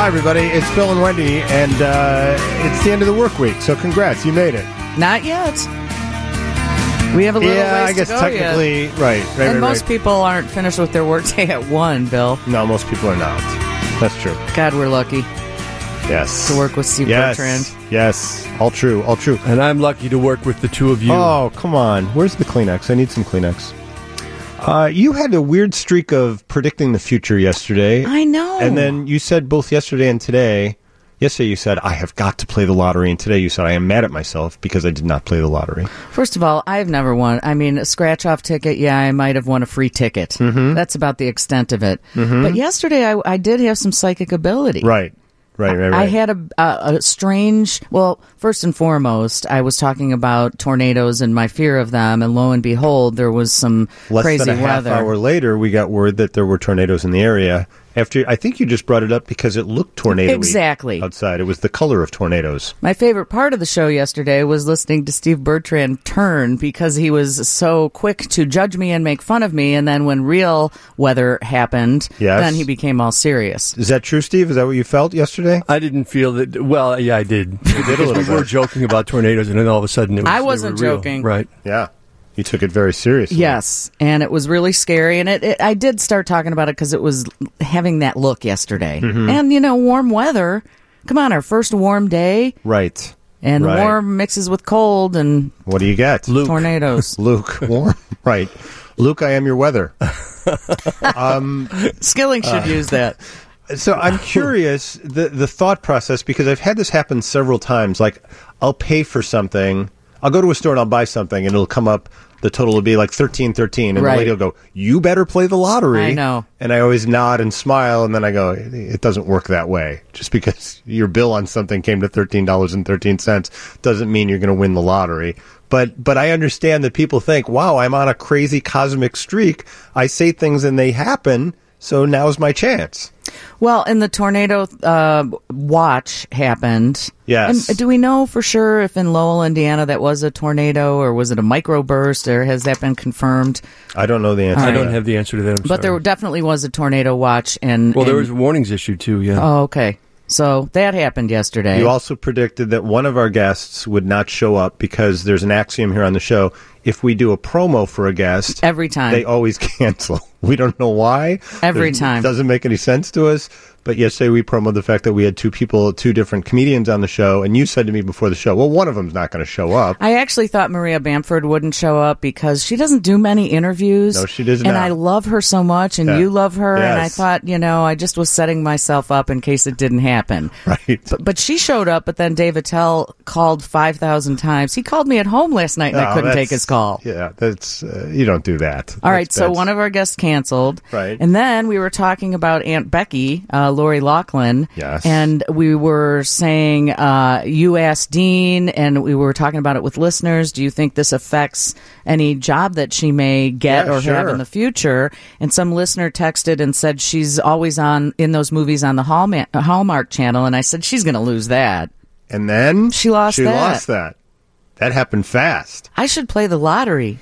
everybody. It's Bill and Wendy, and it's the end of the work week, so congrats. You made it. Not yet. We have a little ways I guess to go technically, yet. right. And most people aren't finished with their workday at 1, Bill. No, most people are not. That's true. God, we're lucky Yes. to work with Steve Bertrand. Yes. All true. And I'm lucky to work with the two of you. Oh, come on. Where's the Kleenex? I need some Kleenex. You had a weird streak of predicting the future yesterday. I know. And then you said both yesterday and today. Yesterday you said, I have got to play the lottery. And today you said, I am mad at myself because I did not play the lottery. First of all, I've never won. I mean, a scratch-off ticket, yeah, I might have won a free ticket. Mm-hmm. That's about the extent of it. Mm-hmm. But yesterday I did have some psychic ability. Right. I had a strange, well, first and foremost, I was talking about tornadoes and my fear of them, and lo and behold, there was some crazy weather. Less than a half hour later, we got word that there were tornadoes in the area. After, I think you just brought it up because it looked tornado-y exactly outside. It was the color of tornadoes. My favorite part of the show yesterday was listening to Steve Bertrand turn because he was so quick to judge me and make fun of me, and then when real weather happened, then he became all serious. Is that true, Steve? Is that what you felt yesterday? I didn't feel that. Well, yeah, I did. You did a little bit. We were joking about tornadoes, and then all of a sudden it was. I wasn't joking. Right. Yeah. You took it very seriously. Yes, and it was really scary, and I did start talking about it because it was having that look yesterday. Mm-hmm. And, warm weather. Come on, our first warm day. Right. And warm mixes with cold, and... What do you get? Luke. Tornadoes. Luke, warm. Right. Luke, I am your weather. Skilling should use that. So I'm curious, the thought process, because I've had this happen several times. Like, I'll pay for something. I'll go to a store and I'll buy something, and it'll come up. The total will be like $13.13, and the lady will go, "You better play the lottery." I know. And I always nod and smile, and then I go, "It doesn't work that way. Just because your bill on something came to $13.13 doesn't mean you're going to win the lottery." But I understand that people think, "Wow, I'm on a crazy cosmic streak. I say things and they happen, so now's my chance." Well, and the tornado watch happened. Yes. And do we know for sure if in Lowell, Indiana, that was a tornado, or was it a microburst, or has that been confirmed? I don't know the answer. I don't have the answer to that. But there definitely was a tornado watch. There was warnings issued, too, yeah. Oh, okay. So that happened yesterday. You also predicted that one of our guests would not show up because there's an axiom here on the show. If we do a promo for a guest, every time they always cancel. We don't know why. Every time. It doesn't make any sense to us. But yesterday we promoted the fact that we had two different comedians on the show, and you said to me before the show, well, one of them's not going to show up. I actually thought Maria Bamford wouldn't show up because she doesn't do many interviews. No, she does not. And I love her so much, and you love her, and I thought, I just was setting myself up in case it didn't happen. Right. But she showed up, but then Dave Attell called 5,000 times. He called me at home last night, and I couldn't take his call. Yeah, that's you don't do that. All right, so one of our guests canceled. Right. And then we were talking about Aunt Becky, Lori Loughlin. Yes. And we were saying, you asked Dean, and we were talking about it with listeners. Do you think this affects any job that she may get have in the future? And some listener texted and said she's always in those movies on the Hallmark Channel. And I said, she's going to lose that. And then she lost that. That happened fast. I should play the lottery.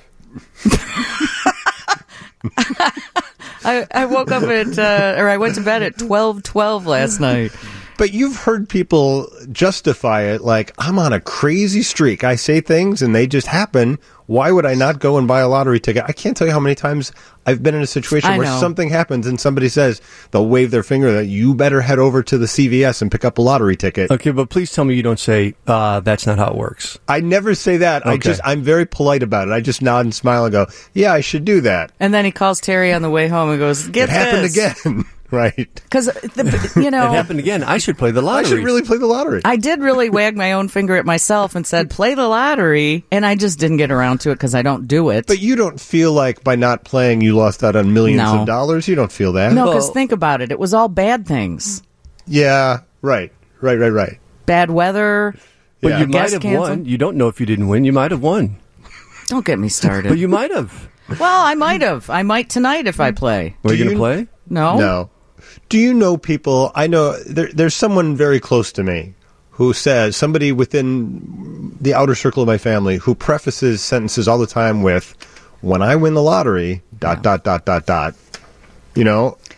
I woke up I went to bed at 12:12 last night. But you've heard people justify it like, I'm on a crazy streak. I say things and they just happen. Why would I not go and buy a lottery ticket? I can't tell you how many times I've been in a situation where something happens and somebody says, they'll wave their finger that you better head over to the CVS and pick up a lottery ticket. Okay, but please tell me you don't say, that's not how it works. I never say that. Okay. I'm very polite about it. I just nod and smile and go, yeah, I should do that. And then he calls Terry on the way home and goes, it happened again. Right. Because, it happened again. I should play the lottery. I should really play the lottery. I did really wag my own finger at myself and said, play the lottery. And I just didn't get around to it because I don't do it. But you don't feel like by not playing you lost out on millions of dollars? You don't feel that? No, because think about it. It was all bad things. Yeah, right. Bad weather. But you might have won. You don't know if you didn't win. You might have won. Don't get me started. But you might have. Well, I might have. I might tonight if I play. Are you going to play? No. Do you know people? I know there's someone very close to me who says, somebody within the outer circle of my family, who prefaces sentences all the time with, when I win the lottery, ... You know,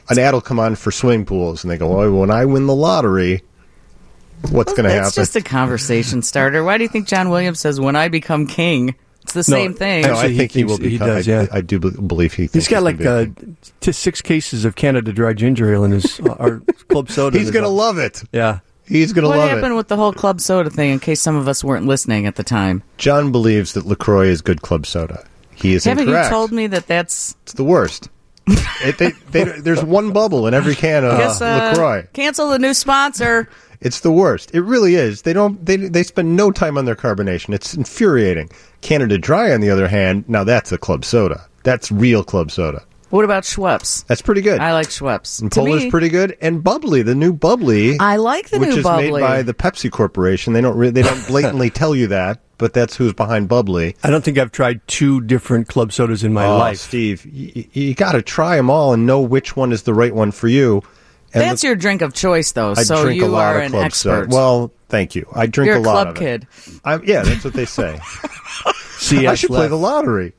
an ad will come on for swimming pools, and they go, "Oh, when I win the lottery, what's going to happen?" It's just a conversation starter. Why do you think John Williams says, "When I become king"? It's the same thing. No, I think he will become. He does, yeah. I do believe he. He's got like 6 cases of Canada Dry Ginger Ale in his our club soda. He's going to love it. Yeah. He's going to love it. What happened with the whole club soda thing, in case some of us weren't listening at the time? John believes that LaCroix is good club soda. He is Haven't incorrect. you told me that that's... It's the worst. There's one bubble in every can of LaCroix. Cancel the new sponsor. It's the worst. It really is. They spend no time on their carbonation. It's infuriating. Canada Dry, on the other hand, now that's a club soda. That's real club soda. What about Schweppes? That's pretty good. I like Schweppes. And Polar's pretty good. And Bubbly, the new Bubbly. I like the new Bubbly. Which is made by the Pepsi Corporation. They don't blatantly tell you that, but that's who's behind Bubbly. I don't think I've tried 2 different club sodas in my life. Steve, you got to try them all and know which one is the right one for you. And that's your drink of choice, though. I so drink you a lot are of an club expert. soda. Well, thank you. I drink You're a lot of it. You're a club kid. Yeah, that's what they say. I should play the lottery.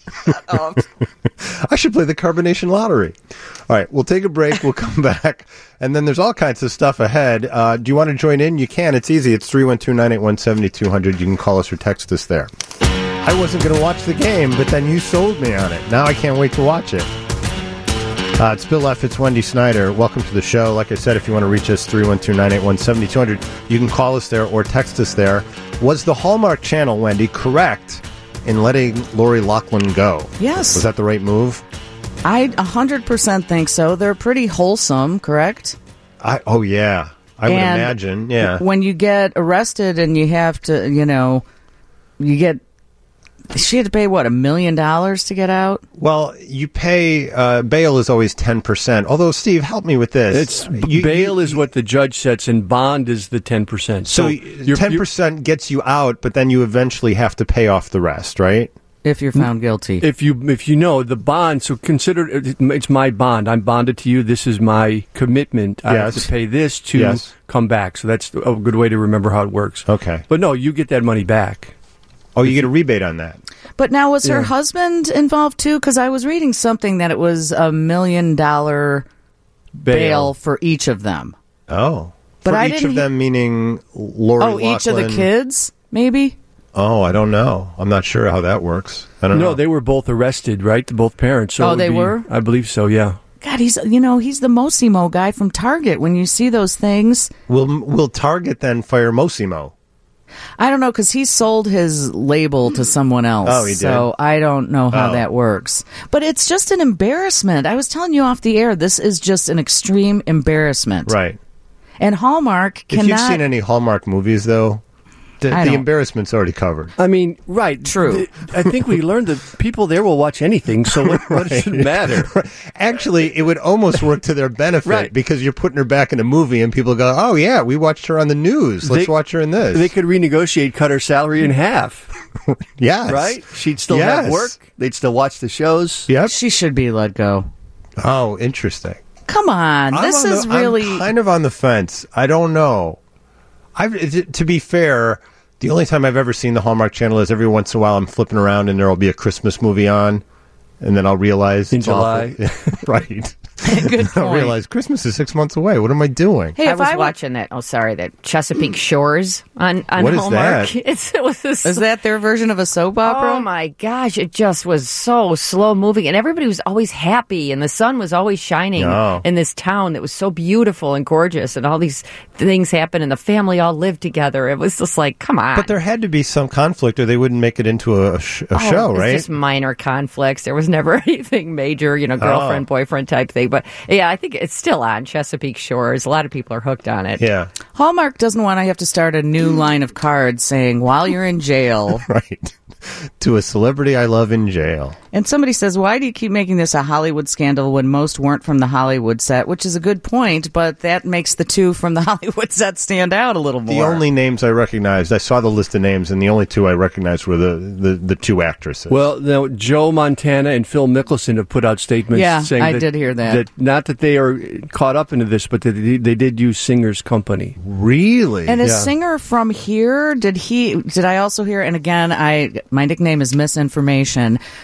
I should play the carbonation lottery. All right, we'll take a break. We'll come back. And then there's all kinds of stuff ahead. Do you want to join in? You can. It's easy. It's 312-981-7200. You can call us or text us there. I wasn't going to watch the game, but then you sold me on it. Now I can't wait to watch it. It's Bill F. It's Wendy Snyder. Welcome to the show. Like I said, if you want to reach us, 312-981-7200. You can call us there or text us there. Was the Hallmark Channel, Wendy, correct in letting Lori Loughlin go? Yes. Was that the right move? I 100% think so. They're pretty wholesome, correct? Oh, yeah. I would imagine, yeah. When you get arrested and you have to, she had to pay, what, $1 million to get out? Well, you pay, bail is always 10%. Although, Steve, help me with this. Bail is what the judge sets, and bond is the 10%. So 10% gets you out, but then you eventually have to pay off the rest, right? If you're found guilty. If you know the bond, so consider it's my bond. I'm bonded to you. This is my commitment. I have to pay this to come back. So that's a good way to remember how it works. Okay. But no, you get that money back. Oh, you get a rebate on that. But now, was her husband involved too? Because I was reading something that it was $1 million bail for each of them. Oh. But for each of them meaning Lori Loughlin. Each of the kids, maybe? Oh, I don't know. I'm not sure how that works. I don't know. No, they were both arrested, right? Both parents. So they were? I believe so, yeah. God, he's the Mosimo guy from Target. When you see those things. Will Target then fire Mosimo? I don't know, because he sold his label to someone else. Oh, he did? So I don't know how that works. But it's just an embarrassment. I was telling you off the air, this is just an extreme embarrassment. Right. And Hallmark cannot... If you've seen any Hallmark movies, though, the embarrassment's already covered. I mean, right. True. I think we learned that people there will watch anything, so what does it matter? Actually, it would almost work to their benefit because you're putting her back in a movie and people go, oh, yeah, we watched her on the news. Let's watch her in this. They could renegotiate, cut her salary in half. Yes. Right? She'd still have work. They'd still watch the shows. Yep. She should be let go. Oh, interesting. Come on. I'm kind of on the fence. I don't know. To be fair, the only time I've ever seen the Hallmark Channel is every once in a while I'm flipping around and there will be a Christmas movie on, and then I'll realize in July, right? Good point. I'll realize Christmas is 6 months away. What am I doing? Hey, I was watching that. Oh, sorry, that Chesapeake Shores on what Hallmark. Is that? Is that their version of a soap opera? Oh my gosh, it just was so slow moving, and everybody was always happy, and the sun was always shining in this town that was so beautiful and gorgeous, and all these things happened, and the family all lived together. It was just like, come on. But there had to be some conflict, or they wouldn't make it into a show, right? Just minor conflicts. There was never anything major, girlfriend, boyfriend type thing. But yeah, I think it's still on Chesapeake Shores. A lot of people are hooked on it. Yeah. Hallmark doesn't want to have to start a new line of cards saying, while you're in jail. Right. To a celebrity I love in jail. And somebody says, why do you keep making this a Hollywood scandal when most weren't from the Hollywood set? Which is a good point, but that makes the two from the Hollywood set stand out a little more. The only names I recognized, I saw the list of names, and the only two I recognized were the two actresses. Well, now, Joe Montana and Phil Mickelson have put out statements saying I did hear that. Not that they are caught up into this, but that they did use Singer's company. Really? And a singer from here, did I also hear, and again, my nickname is Misinformation, but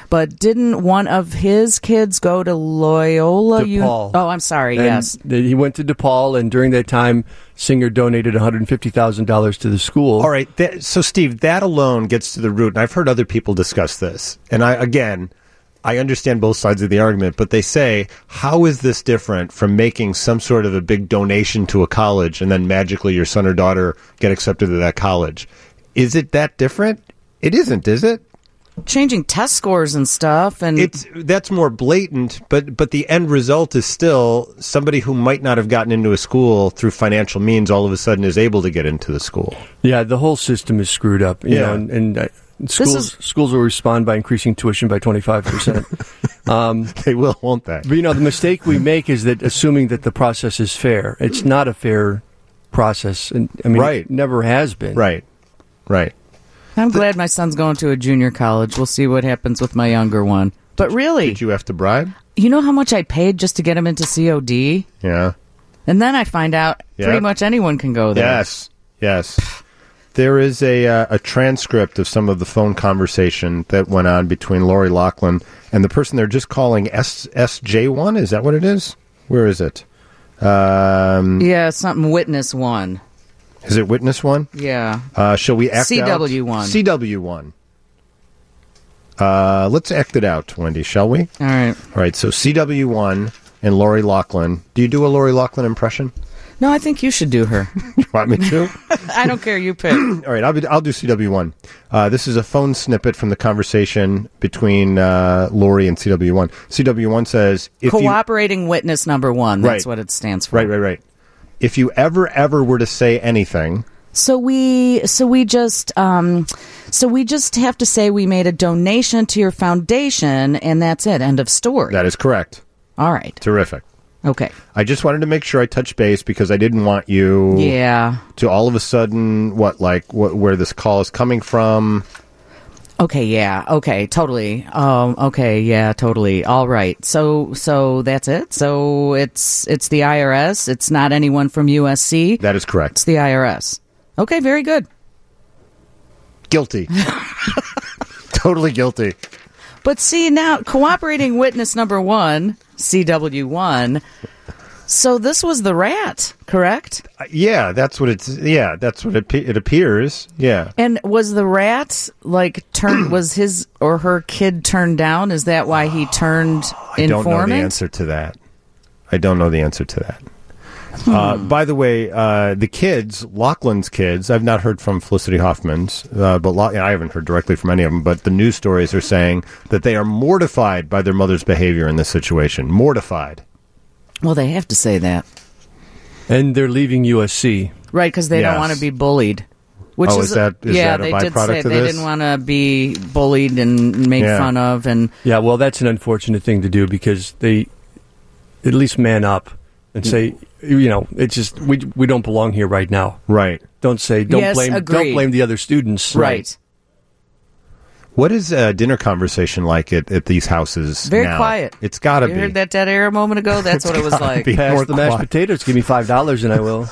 didn't one of his kids go to Loyola? DePaul. I'm sorry. And yes, he went to DePaul, and during that time, Singer donated $150,000 to the school. All right. So, Steve, that alone gets to the root, and I've heard other people discuss this. And I understand both sides of the argument, but they say, how is this different from making some sort of a big donation to a college and then magically your son or daughter get accepted to that college? Is it that different? It isn't, is it? Changing test scores and stuff, and that's more blatant, but the end result is still somebody who might not have gotten into a school through financial means all of a sudden is able to get into the school. Yeah, the whole system is screwed up. You know, and schools will respond by increasing tuition by 25%. They will, won't they? But, the mistake we make is that assuming that the process is fair. It's not a fair process, and it never has been. Right. I'm glad my son's going to a junior college. We'll see what happens with my younger one. But really... Did you have to bribe? You know how much I paid just to get him into COD? Yeah. And then I find out pretty much anyone can go there. Yes. There is a transcript of some of the phone conversation that went on between Lori Loughlin and the person they're just calling SJ1. Is that what it is? Where is it? Something Witness 1. Is it Witness 1? Yeah. Shall we act CW1. CW1. Let's act it out, Wendy, shall we? All right. So CW1 and Lori Loughlin. Do you do a Lori Loughlin impression? No, I think you should do her. You want me to? I don't care. You pick. All right, I'll do CW1. This is a phone snippet from the conversation between Lori and CW1. CW1 says... Cooperating witness number 1. That's what it stands for. Right. If you ever were to say anything... So we just have to say we made a donation to your foundation, and that's it. End of story. That is correct. All right. Terrific. Okay. I just wanted to make sure I touched base because I didn't want you to all of a sudden, where this call is coming from. Okay, yeah. Okay, totally. Okay, yeah, totally. All right. So that's it? So it's the IRS? It's not anyone from USC? That is correct. It's the IRS. Okay, very good. Guilty. Totally guilty. But see, now, cooperating witness number 1, CW1, so this was the rat, correct? That's what it appears. Yeah. And was the rat, was his or her kid turned down? Is that why he turned informant? I don't know the answer to that. By the way, the kids, Loughlin's kids, I've not heard from Felicity Hoffman's, but I haven't heard directly from any of them, but the news stories are saying that they are mortified by their mother's behavior in this situation. Mortified. Well, they have to say that. And they're leaving USC. Right, because they don't want to be bullied. Is that a byproduct of this? They didn't want to be bullied and made fun of. Yeah, well, that's an unfortunate thing to do because they at least man up and say... it's just we don't belong here right now. Right. Don't blame the other students. Right. What is a dinner conversation like at these houses? Very now? Quiet. It's got to be. You heard that dead air a moment ago? That's what it was like. Pass the mashed potatoes. Give me $5 and I will.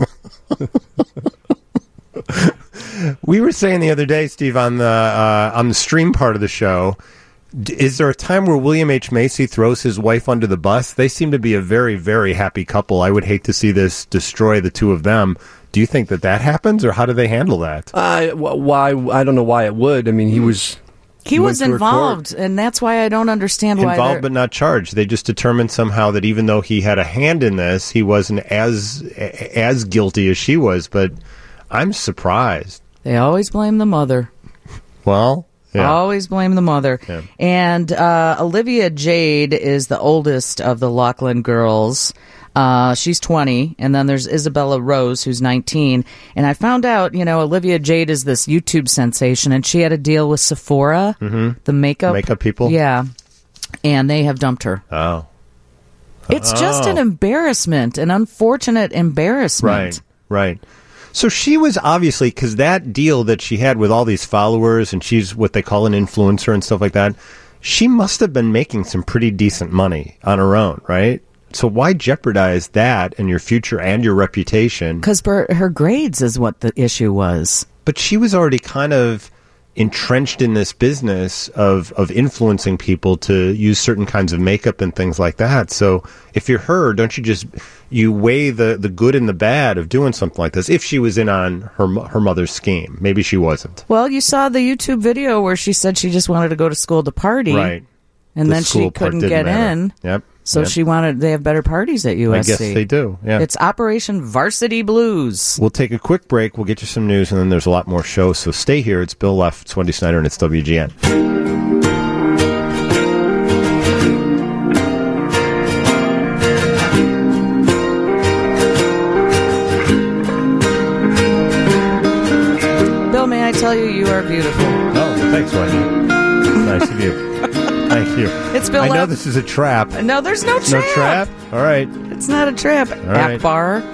We were saying the other day, Steve, on the stream part of the show. Is there a time where William H. Macy throws his wife under the bus? They seem to be a very, very happy couple. I would hate to see this destroy the two of them. Do you think that happens, or how do they handle that? Why? I don't know why it would. I mean, he was involved, and that's why I don't understand why involved but not charged. They just determined somehow that even though he had a hand in this, he wasn't as guilty as she was. But I'm surprised. They always blame the mother. Well. Yeah. Always blame the mother. Yeah. And Olivia Jade is the oldest of the Loughlin girls. She's 20, and then there's Isabella Rose, who's 19. And I found out, Olivia Jade is this YouTube sensation, and she had a deal with Sephora, the makeup people. Yeah, and they have dumped her. Oh, it's just an embarrassment, an unfortunate embarrassment. Right. So she was obviously, because that deal that she had with all these followers, and she's what they call an influencer and stuff like that, she must have been making some pretty decent money on her own, right? So why jeopardize that and your future and your reputation? Because her grades is what the issue was. But she was already kind of entrenched in this business of influencing people to use certain kinds of makeup and things like that. So if you're her, don't you weigh the good and the bad of doing something like this? If she was in on her mother's scheme, maybe she wasn't. Well, you saw the YouTube video where she said she just wanted to go to school to party, right? And then she couldn't get in. Yep. So they have better parties at USC. I guess they do, yeah. It's Operation Varsity Blues. We'll take a quick break. We'll get you some news, and then there's a lot more shows. So stay here. It's Bill Leff, it's Wendy Snyder, and it's WGN. Bill, may I tell you are beautiful? Oh, thanks, Wendy. Nice of you. Thank you. It's Bill I know Leff. this is a trap. No, there's no trap. No trap? All right. It's not a trap. All right. Akbar.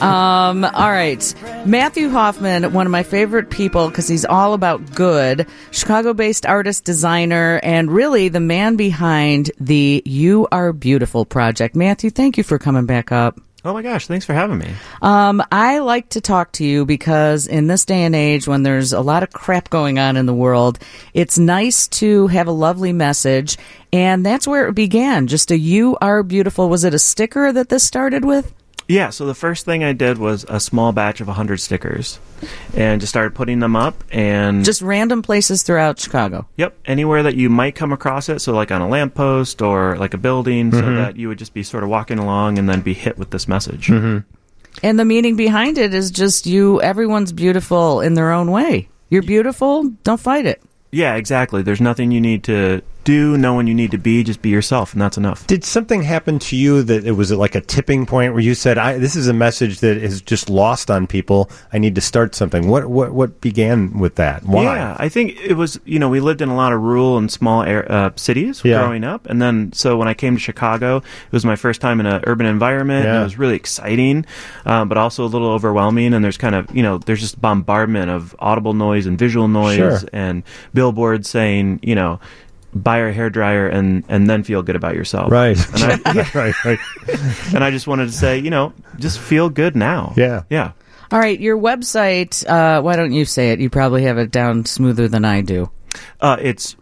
All right. Matthew Hoffman, one of my favorite people because he's all about good. Chicago-based artist, designer, and really the man behind the You Are Beautiful project. Matthew, thank you for coming back up. Oh my gosh, thanks for having me. I like to talk to you because in this day and age when there's a lot of crap going on in the world, it's nice to have a lovely message, and that's where it began. Just a You Are Beautiful. Was it a sticker that this started with? Yeah, so the first thing I did was a small batch of 100 stickers and just started putting them up. And just random places throughout Chicago? Yep, anywhere that you might come across it, so like on a lamppost or like a building, so that you would just be sort of walking along and then be hit with this message. Mm-hmm. And the meaning behind it is just everyone's beautiful in their own way. You're beautiful, don't fight it. Yeah, exactly. There's nothing you need to do, no one you need to be, just be yourself, and that's enough. Did something happen to you that it was like a tipping point where you said, this is a message that is just lost on people, I need to start something? What began with that? Why? Yeah, I think it was, we lived in a lot of rural and small cities growing up, and then so when I came to Chicago, it was my first time in an urban environment, and it was really exciting, but also a little overwhelming, and there's kind of, there's just bombardment of audible noise and visual noise, and billboards saying, buy a hairdryer and then feel good about yourself. Right. And right. And I just wanted to say, just feel good now. Yeah. Yeah. All right. Your website, why don't you say it? You probably have it down smoother than I do. It's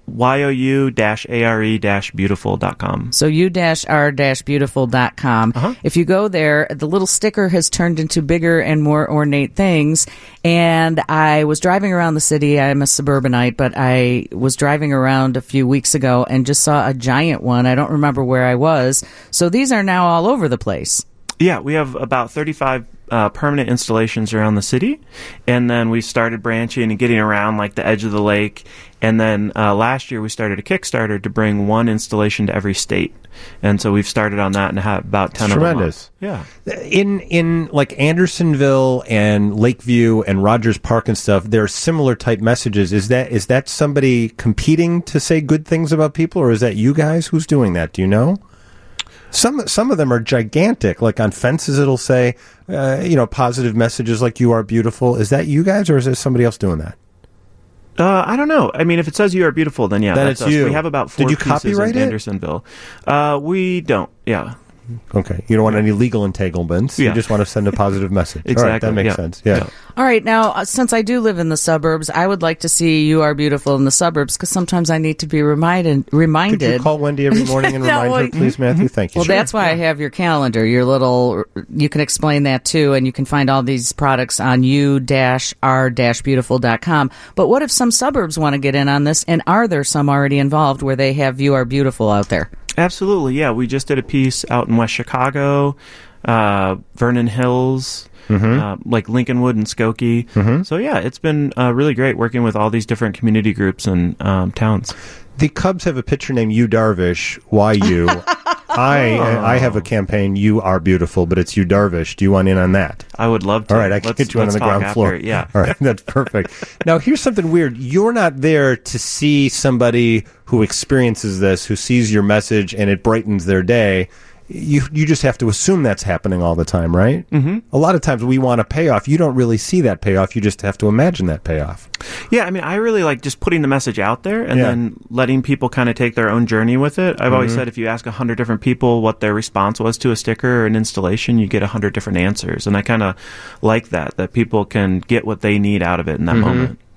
you-are-beautiful.com. So you-r-beautiful.com. If you go there, the little sticker has turned into bigger and more ornate things. And I was driving around the city. I'm a suburbanite, but I was driving around a few weeks ago and just saw a giant one. I don't remember where I was. So these are now all over the place. Yeah, we have about 35 permanent installations around the city, and then we started branching and getting around like the edge of the lake, and then last year we started a Kickstarter to bring one installation to every state, and so we've started on that and have about 10 of them. Tremendous. Yeah. In like Andersonville and Lakeview and Rogers Park and stuff, there are similar type messages. Is that somebody competing to say good things about people, or is that you guys who's doing that? Do you know? Some of them are gigantic. Like on fences, it'll say, positive messages like "You are beautiful." Is that you guys, or is there somebody else doing that? I don't know. I mean, if it says "You are beautiful," then yeah, that's you. We have about 4 Did you pieces copyright in it? Andersonville. We don't. Yeah. Okay. You don't want any legal entanglements. Yeah. You just want to send a positive message. Exactly. All right, that makes sense. Yeah. All right. Now, since I do live in the suburbs, I would like to see You Are Beautiful in the suburbs because sometimes I need to be reminded. Could you call Wendy every morning and remind her, please, Matthew? Thank you. Well, that's why I have your calendar. You can explain that too, and you can find all these products on you-r-beautiful.com. But what if some suburbs want to get in on this, and are there some already involved where they have You Are Beautiful out there? Absolutely, yeah. We just did a piece out in West Chicago, Vernon Hills, like Lincolnwood and Skokie. So, yeah, it's been really great working with all these different community groups and towns. The Cubs have a pitcher named Yu Darvish. Why you? I have a campaign, You Are Beautiful, but it's Yu Darvish. Do you want in on that? I would love to. All right, I can get you on the ground floor. Yeah. All right, that's perfect. Now, here's something weird. You're not there to see somebody who experiences this, who sees your message, and it brightens their day. You just have to assume that's happening all the time, right? Mm-hmm. A lot of times we want a payoff. You don't really see that payoff. You just have to imagine that payoff. Yeah, I mean, I really like just putting the message out there and then letting people kind of take their own journey with it. I've always said if you ask 100 different people what their response was to a sticker or an installation, you get 100 different answers. And I kind of like that people can get what they need out of it in that moment.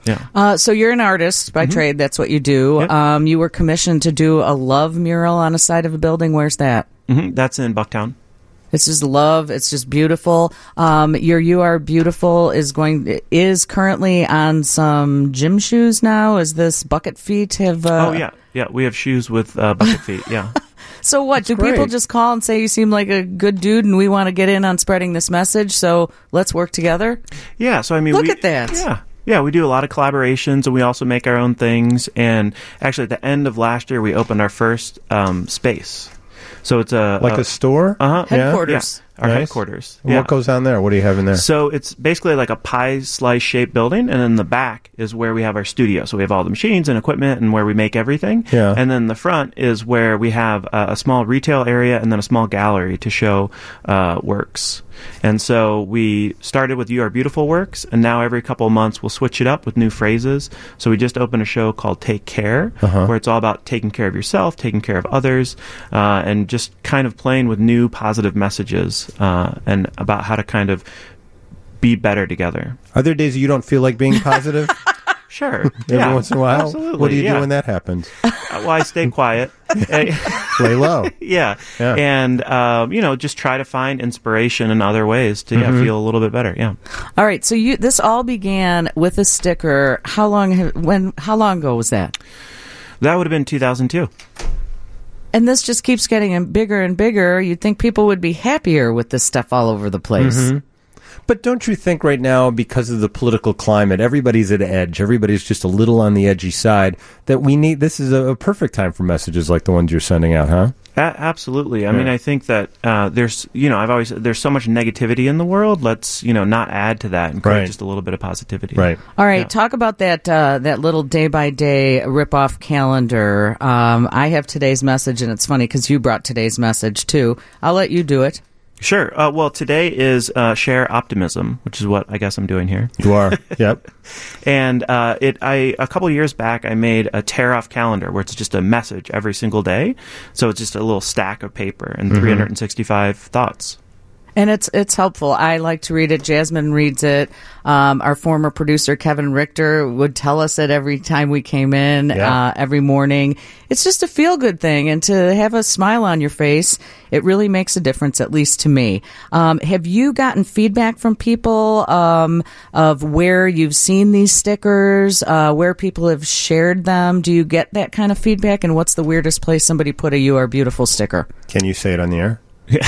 Yeah. So you're an artist by trade. That's what you do. Yep. You were commissioned to do a love mural on a side of a building. Where's that? That's in Bucktown. It's just love. It's just beautiful. Your You Are Beautiful is currently on some gym shoes now. Is this Bucket Feet have? Oh yeah. We have shoes with Bucket Feet. Yeah. So what? Do people just call and say you seem like a good dude and we want to get in on spreading this message? So let's work together. Yeah. So I mean, look at that. Yeah. Yeah, we do a lot of collaborations, and we also make our own things. And actually, at the end of last year, we opened our first space. So it's a store? Headquarters. Yeah. Our headquarters. And what goes on there? What do you have in there? So it's basically like a pie slice shaped building, and then the back is where we have our studio. So we have all the machines and equipment and where we make everything. Yeah. And then the front is where we have a small retail area and then a small gallery to show works. And so we started with You Are Beautiful works, and now every couple of months we'll switch it up with new phrases. So we just opened a show called Take Care, where it's all about taking care of yourself, taking care of others, and just kind of playing with new positive messages and about how to kind of be better together. Are there days you don't feel like being positive? Sure. Every once in a while? Absolutely. What do you do when that happens? Well, I stay quiet. Lay low. Yeah. And, just try to find inspiration in other ways to feel a little bit better. Yeah. All right. So this all began with a sticker. How long ago was that? That would have been 2002. And this just keeps getting bigger and bigger. You'd think people would be happier with this stuff all over the place. But don't you think right now, because of the political climate, everybody's at edge, everybody's just a little on the edgy side, that this is a perfect time for messages like the ones you're sending out, huh? Absolutely. I mean, I think that there's so much negativity in the world. Let's, not add to that and create just a little bit of positivity. Right. All right. Talk about that little day-by-day rip-off calendar. I have today's message, and it's funny because you brought today's message, too. I'll let you do it. Sure. Well, today is Share Optimism, which is what I guess I'm doing here. You are. Yep. And a couple of years back, I made a tear-off calendar where it's just a message every single day. So it's just a little stack of paper and 365 thoughts. And it's helpful. I like to read it. Jasmine reads it. Our former producer, Kevin Richter, would tell us it every time we came in, every morning. It's just a feel-good thing. And to have a smile on your face, it really makes a difference, at least to me. Have you gotten feedback from people of where you've seen these stickers, where people have shared them? Do you get that kind of feedback? And what's the weirdest place somebody put a You Are Beautiful sticker? Can you say it on the air?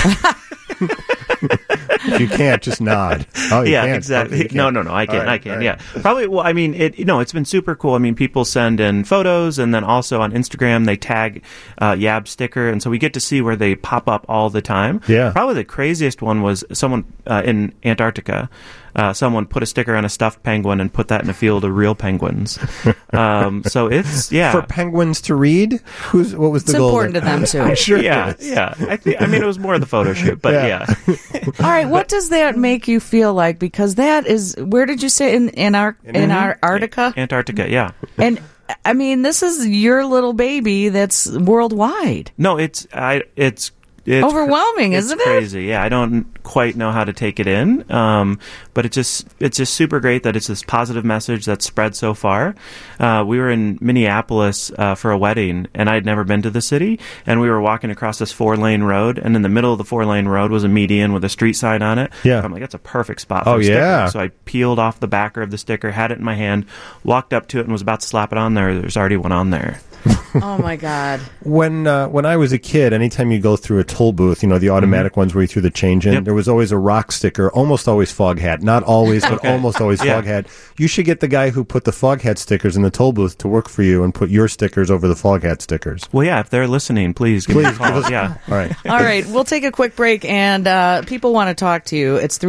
If you can't, just nod. Oh, you can't. Exactly. Okay, no, I can. Right, I can. Right. Yeah, probably. Well, I mean, it's been super cool. I mean, people send in photos, and then also on Instagram they tag Yab Sticker, and so we get to see where they pop up all the time. Yeah. Probably the craziest one was someone in Antarctica. Someone put a sticker on a stuffed penguin and put that in a field of real penguins. So it's for penguins to read. What was the goal? It's important to them too. I'm sure. Yeah. I mean, it was more the photo shoot, but yeah. All right, what does that make you feel like? Because that is, where did you say in Antarctica? Antarctica, yeah. And I mean, this is your little baby that's worldwide. No, it's overwhelming, isn't it? It's crazy. Yeah, I don't quite know how to take it in, but it's just super great that it's this positive message that's spread so far. We were in Minneapolis for a wedding, and I had never been to the city, and we were walking across this 4-lane road, and in the middle of the 4-lane road was a median with a street sign on it. Yeah. I'm like, that's a perfect spot for a sticker. So I peeled off the backer of the sticker, had it in my hand, walked up to it, and was about to slap it on there. There's already one on there. Oh my God! When I was a kid, anytime you go through a toll booth, the automatic ones where you threw the change in, there was always a rock sticker, almost always Foghat. Not always, but almost always Foghat. You should get the guy who put the Foghat stickers in the toll booth to work for you and put your stickers over the Foghat stickers. Well, yeah, if they're listening, please give me a call. Yeah. All right. All right. We'll take a quick break, and people want to talk to you. It's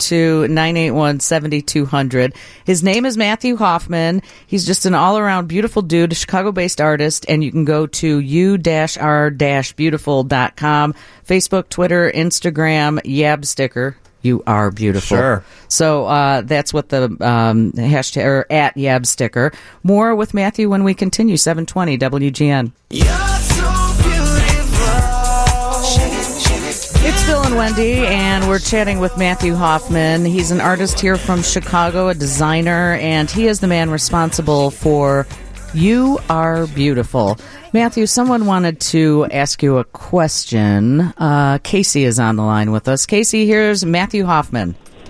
312-981-7200. His name is Matthew Hoffman. He's just an all-around beautiful dude, a Chicago-based artist, and you can go to u-r-beautiful.com, Facebook, Twitter, Instagram, Yab Sticker. You are beautiful. Sure. So that's what the hashtag, or at Yab Sticker. More with Matthew when we continue. 720 WGN. You're so beautiful. It's Bill and Wendy, and we're chatting with Matthew Hoffman. He's an artist here from Chicago, a designer, and he is the man responsible for You Are Beautiful. Matthew, someone wanted to ask you a question. Casey is on the line with us. Casey, here's Matthew Hoffman.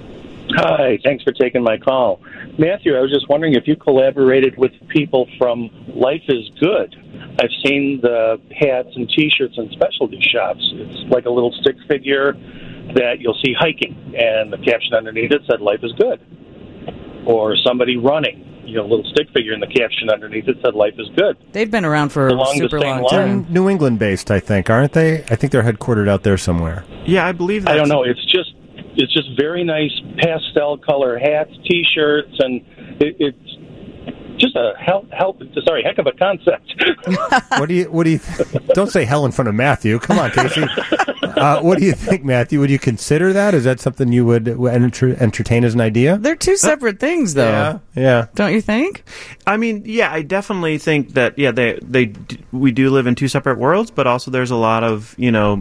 Hi, thanks for taking my call. Matthew, I was just wondering if you collaborated with people from Life is Good. I've seen the hats and T-shirts in specialty shops. It's like a little stick figure that you'll see hiking, and the caption underneath it said Life is Good. Or somebody running, a little stick figure, and the caption underneath it said Life is Good. They've been around for a super long time. They're New England-based, I think, aren't they? I think they're headquartered out there somewhere. Yeah, I believe that. I don't know. It's just very nice pastel color hats, T-shirts, and it's just a heck of a concept. What do you? Don't say hell in front of Matthew. Come on, Casey. What do you think, Matthew? Would you consider that? Is that something you would entertain as an idea? They're two separate things, though. Yeah. Don't you think? I mean, yeah, I definitely think that. Yeah, we do live in two separate worlds, but also there's a lot of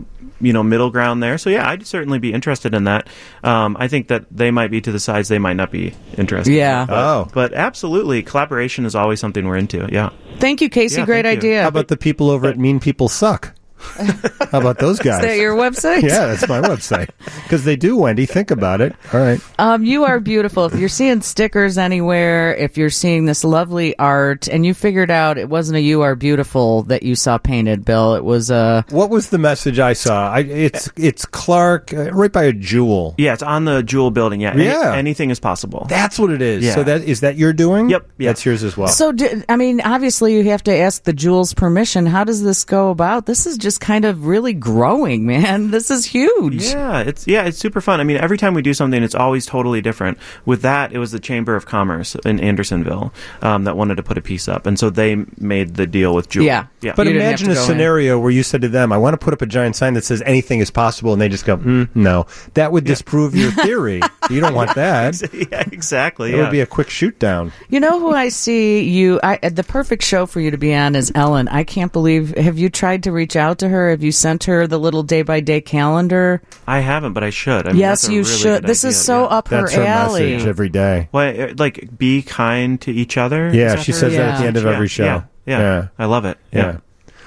middle ground there. So yeah, I'd certainly be interested in that. I think that they might be to the sides they might not be interested. Yeah. In. But absolutely, collaboration is always something we're into. Yeah. Thank you, Casey. Yeah, Great idea. How about the people over at Mean People Suck? How about those guys? Is that your website? Yeah, that's my website. Because they do, Wendy. Think about it. All right. You Are Beautiful. If you're seeing stickers anywhere, if you're seeing this lovely art, and you figured out it wasn't a You Are Beautiful that you saw painted, Bill, it was a... What was the message I saw? It's Clark, right by a Jewel. Yeah, it's on the Jewel building. Yeah. Anything is possible. That's what it is. Yeah. So is that you're doing? Yep. That's yours as well. So, obviously you have to ask the Jewel's permission. How does this go about? This is just kind of really growing, man. This is huge. Yeah, it's super fun. I mean, every time we do something, it's always totally different. With that, it was the Chamber of Commerce in Andersonville that wanted to put a piece up, and so they made the deal with Jewel. Yeah. But imagine a scenario where you said to them, I want to put up a giant sign that says anything is possible, and they just go, no. That would disprove your theory. You don't want that. Yeah, exactly. It would be a quick shoot down. You know who I see the perfect show for you to be on is Ellen. I can't believe, have you tried to reach out to her? Have you sent her the little day-by-day calendar? I haven't, but I should. Yes, you should. This is so up her alley. That's her message every day. Well, like, be kind to each other? Yeah, she says that at the end of every show. Yeah. I love it. Yeah.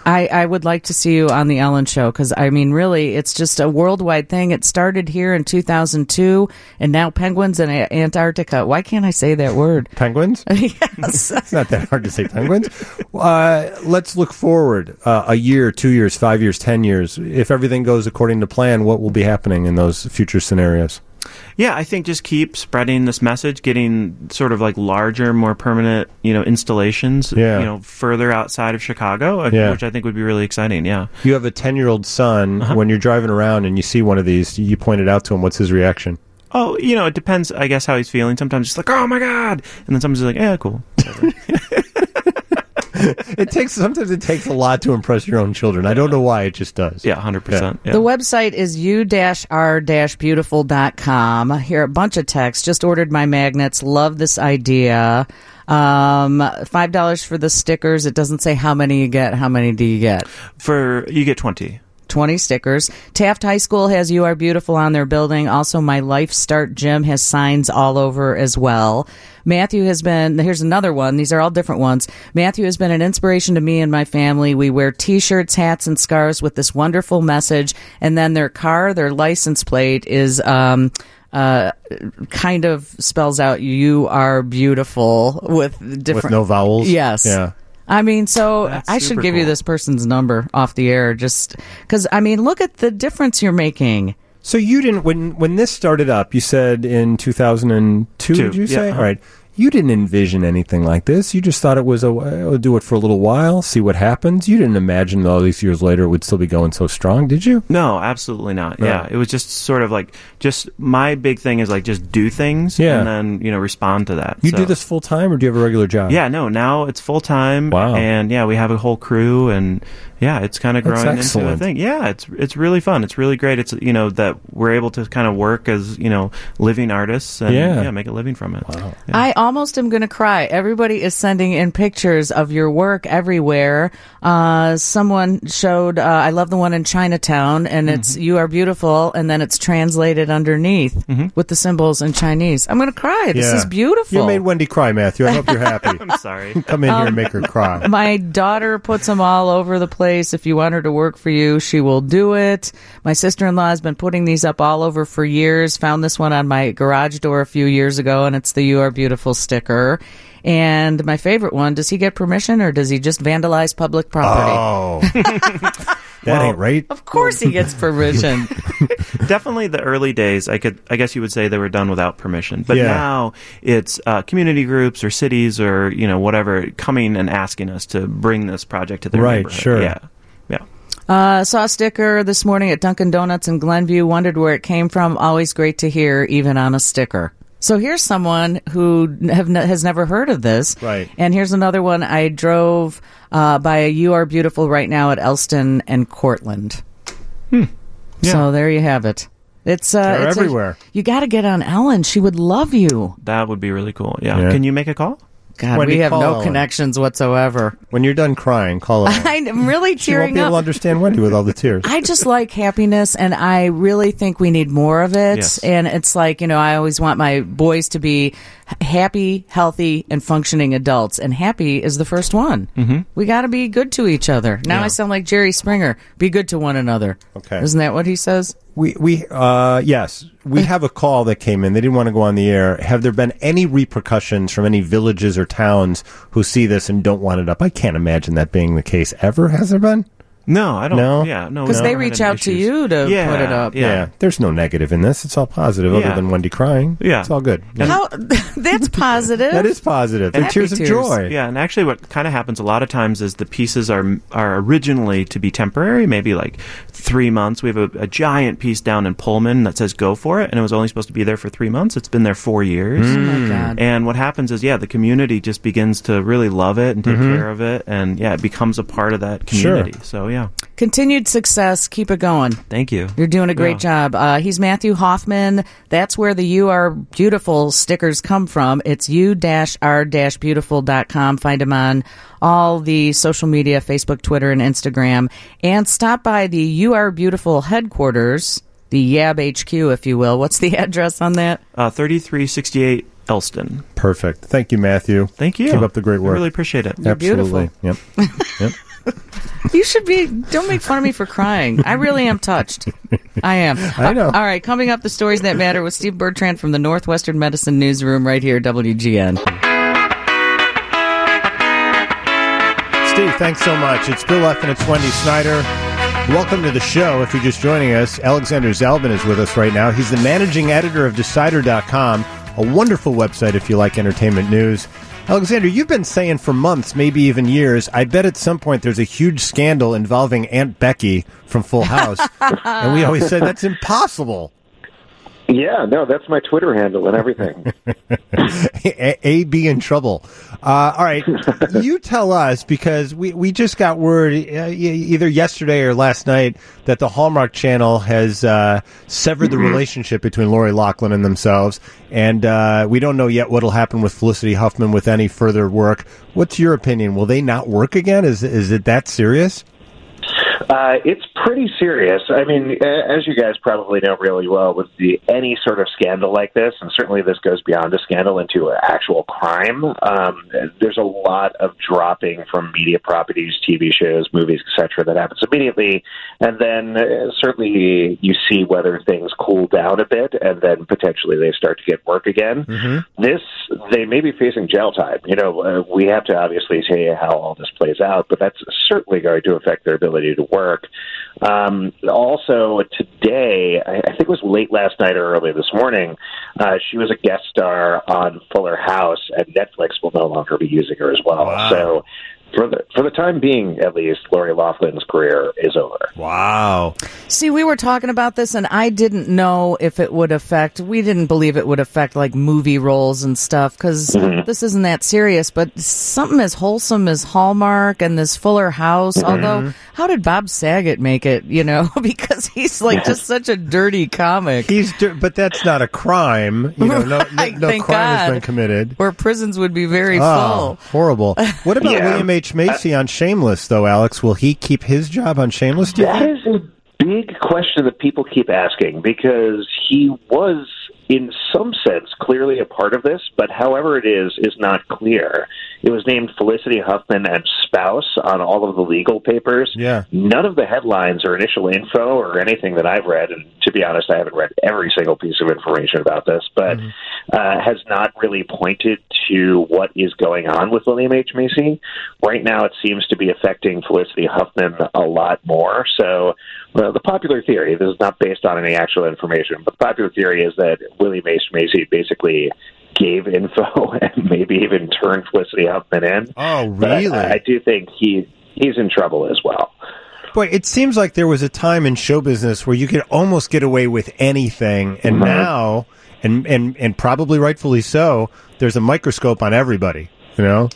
I would like to see you on the Ellen Show because, really, it's just a worldwide thing. It started here in 2002, and now penguins in Antarctica. Why can't I say that word? Penguins? Yes. It's not that hard to say penguins. Let's look forward a year, 2 years, 5 years, 10 years. If everything goes according to plan, what will be happening in those future scenarios? Yeah, I think just keep spreading this message, getting sort of like larger, more permanent, installations, further outside of Chicago, which I think would be really exciting. Yeah. You have a 10-year-old son. Uh-huh. When you're driving around and you see one of these, you point it out to him. What's his reaction? Oh, it depends, I guess, how he's feeling. Sometimes it's like, oh my God. And then sometimes he's like, yeah, cool. Sometimes it takes a lot to impress your own children. I don't know why, it just does. Yeah, 100%. Yeah. The website is u-r-beautiful.com. Here, a bunch of texts. Just ordered my magnets. Love this idea. $5 for the stickers. It doesn't say how many you get. How many do you get? You get 20. 20 stickers. Taft High School has You Are Beautiful on their building. Also, my Life Start Gym has signs all over as well. Matthew has been, here's another one. These are all different ones. Matthew has been an inspiration to me and my family. We wear T-shirts, hats, and scarves with this wonderful message. And then their license plate is, kind of spells out You Are Beautiful with different. With no vowels? Yes. Yeah. I should give you this person's number off the air just because, look at the difference you're making. So you didn't, when this started up, you said in 2002, did you say? All right. You didn't envision anything like this. You just thought it was I'll do it for a little while, see what happens. You didn't imagine all these years later it would still be going so strong, did you? No, absolutely not. No. Yeah, it was just sort of like, my big thing is like just do things and then, respond to that. You do this full time or do you have a regular job? Yeah, no, now it's full time. Wow. And we have a whole crew and yeah, it's kind of growing into a thing. Yeah, it's really fun. It's really great. It's that we're able to kind of work as living artists and make a living from it. Wow. Yeah. I almost am going to cry. Everybody is sending in pictures of your work everywhere. Someone showed I love the one in Chinatown, and it's "You are beautiful," and then it's translated underneath with the symbols in Chinese. I'm going to cry. This is beautiful. You made Wendy cry, Matthew. I hope you're happy. I'm sorry. Come in here and make her cry. My daughter puts them all over the place. If you want her to work for you, she will do it. My sister-in-law has been putting these up all over for years. Found this one on my garage door a few years ago, and it's the "You Are Beautiful" sticker. And my favorite one, does he get permission or does he just vandalize public property? Oh. That ain't right. Of course he gets permission. Definitely the early days, I guess you would say they were done without permission. But now it's community groups or cities or, whatever, coming and asking us to bring this project to their neighborhood. Sure. Yeah. Saw a sticker this morning at Dunkin' Donuts in Glenview. Wondered where it came from. Always great to hear, even on a sticker. So here's someone who has never heard of this. Right. And here's another one. I drove by a "You Are Beautiful" right now at Elston and Cortland. Yeah. So there you have it. It's everywhere. You got to get on Ellen. She would love you. That would be really cool. Yeah. Can you make a call? God, Wendy, we have no Ellen. Connections whatsoever. When you're done crying, call Ellen. I'm really She won't tearing be up. able to understand Wendy with all the tears. I just like happiness, and I really think we need more of it. Yes. And it's like, I always want my boys to be happy, healthy, and functioning adults. And happy is the first one. Mm-hmm. We got to be good to each other. Now I sound like Jerry Springer. Be good to one another. Okay. Isn't that what he says? Yes, we have a call that came in. They didn't want to go on the air. Have there been any repercussions from any villages or towns who see this and don't want it up? I can't imagine that being the case ever. Has there been? No, I don't. No? Yeah, no. Because they reach out to you to put it up. Yeah. There's no negative in this. It's all positive other than Wendy crying. Yeah. It's all good. That's positive. That is positive. They're tears of joy. Yeah, and actually what kind of happens a lot of times is the pieces are originally to be temporary, maybe like 3 months. We have a giant piece down in Pullman that says "Go for it," and it was only supposed to be there for 3 months. It's been there 4 years. Oh my God. And what happens is, the community just begins to really love it and take care of it, and it becomes a part of that community. Sure. So Continued success. Keep it going. Thank you. You're doing a great job. He's Matthew Hoffman. That's where the "You Are Beautiful" stickers come from. It's u-r-beautiful.com. Find him on all the social media, Facebook, Twitter, and Instagram. And stop by the "You Are Beautiful" headquarters, the YAB HQ, if you will. What's the address on that? 3368 Elston. Perfect. Thank you, Matthew. Thank you. Keep up the great work. I really appreciate it. You're Absolutely. beautiful. Yep. You should be. Don't make fun of me for crying. I really am touched. I am. I know. All right, coming up, the stories that matter with Steve Bertrand from the Northwestern Medicine Newsroom right here, WGN. Steve, thanks so much. It's Bill F. and it's Wendy Snyder. Welcome to the show. If you're just joining us, Alexander Zalbin is with us right now. He's the managing editor of Decider.com, a wonderful website if you like entertainment news. Alexander, you've been saying for months, maybe even years, I bet at some point there's a huge scandal involving Aunt Becky from Full House. And we always said that's impossible. Yeah, no, that's my Twitter handle and everything. A.B. in trouble. All right, you tell us, because we just got word either yesterday or last night that the Hallmark Channel has severed the relationship between Lori Loughlin and themselves, and we don't know yet what will happen with Felicity Huffman with any further work. What's your opinion? Will they not work again? Is it that serious? It's pretty serious. I mean, as you guys probably know really well, with any sort of scandal like this, and certainly this goes beyond a scandal into actual crime, there's a lot of dropping from media properties, TV shows, movies, etc., that happens immediately, and then certainly you see whether things cool down a bit, and then potentially they start to get work again. Mm-hmm. They may be facing jail time. We have to obviously see how all this plays out, but that's certainly going to affect their ability to work. Also, today, I think it was late last night or early this morning, she was a guest star on Fuller House, and Netflix will no longer be using her as well. Wow. So for the time being, at least, Lori Loughlin's career is over. Wow. See, we were talking about this, and I didn't know if it would affect. We didn't believe it would affect like movie roles and stuff because this isn't that serious. But something as wholesome as Hallmark and this Fuller House. Although, how did Bob Saget make it? You know, because he's like just such a dirty comic. But that's not a crime. You know, no crime has been committed. Where prisons would be very full. Horrible. What about William H. Macy on Shameless, though, Alex? Will he keep his job on Shameless? That is a big question that people keep asking because he was, in some sense, clearly a part of this, but however it is not clear. It was named Felicity Huffman and spouse on all of the legal papers. Yeah. None of the headlines or initial info or anything that I've read, and to be honest, I haven't read every single piece of information about this, but has not really pointed to what is going on with William H. Macy. Right now, it seems to be affecting Felicity Huffman a lot more. So the popular theory, this is not based on any actual information, but the popular theory is that William H. Macy basically gave info and maybe even turned Felicity Huffman in. Oh, really? But I do think he's in trouble as well. Boy, it seems like there was a time in show business where you could almost get away with anything, and now, and probably rightfully so, there's a microscope on everybody, you know?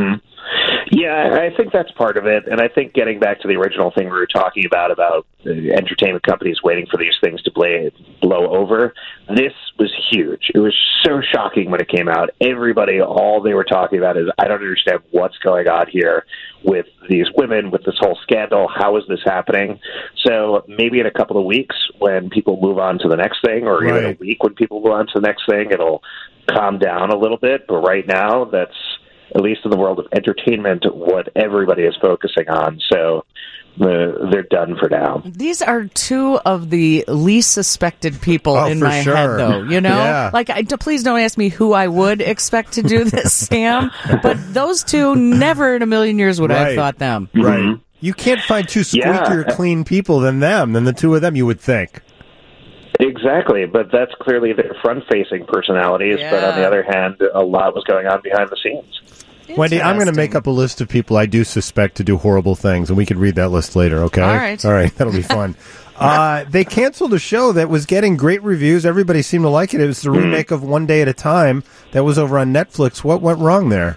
Yeah, I think that's part of it, and I think getting back to the original thing we were talking about entertainment companies waiting for these things to blow over, this was huge. It was so shocking when it came out. Everybody, all they were talking about is, I don't understand what's going on here with these women, with this whole scandal. How is this happening? So maybe in a couple of weeks when people move on to the next thing, or even a week when people move on to the next thing, it'll calm down a little bit. But right now, that's, at least in the world of entertainment, what everybody is focusing on. So they're done for now. These are two of the least suspected people in my head, though. You know? Yeah. Like, please don't ask me who I would expect to do this, Sam. But those two, never in a million years would I have thought them. Right. You can't find two squeakier clean people than the two of them, you would think. Exactly, but that's clearly their front-facing personalities. Yeah. But on the other hand, a lot was going on behind the scenes. Wendy, I'm going to make up a list of people I do suspect to do horrible things, and we could read that list later, okay? All right. That'll be fun. They canceled a show that was getting great reviews. Everybody seemed to like it. It was the remake of One Day at a Time that was over on Netflix. What went wrong there?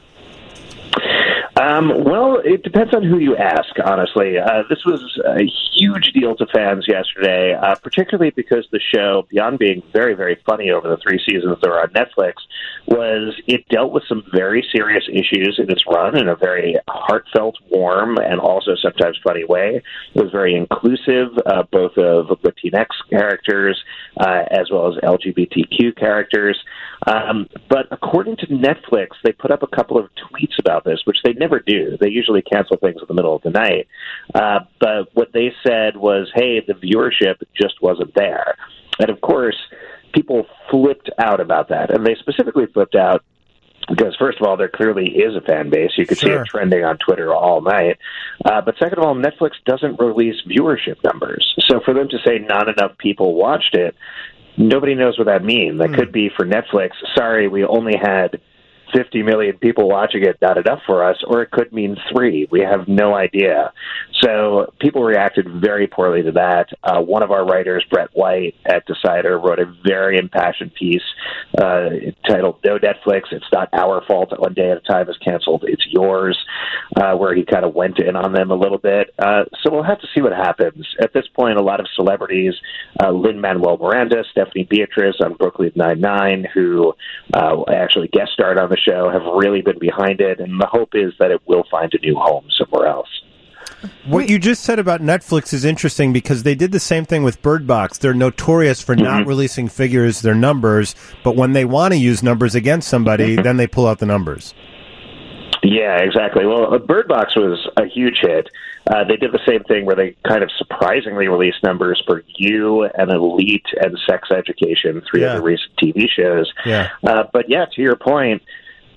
Well, it depends on who you ask, honestly. This was a huge deal to fans yesterday, particularly because the show, beyond being very, very funny over the 3 seasons that were on Netflix, it dealt with some very serious issues in its run in a very heartfelt, warm, and also sometimes funny way. It was very inclusive, both of Latinx characters as well as LGBTQ characters. But according to Netflix, they put up a couple of tweets about this, which they never do. They usually cancel things in the middle of the night. But what they said was, hey, the viewership just wasn't there. And of course, people flipped out about that. And they specifically flipped out because, first of all, there clearly is a fan base. You could see it trending on Twitter all night. But second of all, Netflix doesn't release viewership numbers. So for them to say not enough people watched it, nobody knows what that means. That could be for Netflix, sorry, we only had 50 million people watching it, not enough for us, or it could mean 3. We have no idea. So people reacted very poorly to that. One of our writers, Brett White at Decider, wrote a very impassioned piece titled No Netflix, It's Not Our Fault That One Day at a Time is Canceled, It's Yours, where he kind of went in on them a little bit. So we'll have to see what happens. At this point, a lot of celebrities, Lin-Manuel Miranda, Stephanie Beatriz on Brooklyn Nine-Nine, who actually guest starred on the show, have really been behind it, and the hope is that it will find a new home somewhere else. What you just said about Netflix is interesting because they did the same thing with Bird Box. They're notorious for not releasing their numbers, but when they want to use numbers against somebody, then they pull out the numbers. Yeah, exactly. Well, Bird Box was a huge hit. They did the same thing where they kind of surprisingly released numbers for You and Elite and Sex Education, 3 of the recent TV shows. Yeah. But yeah, to your point,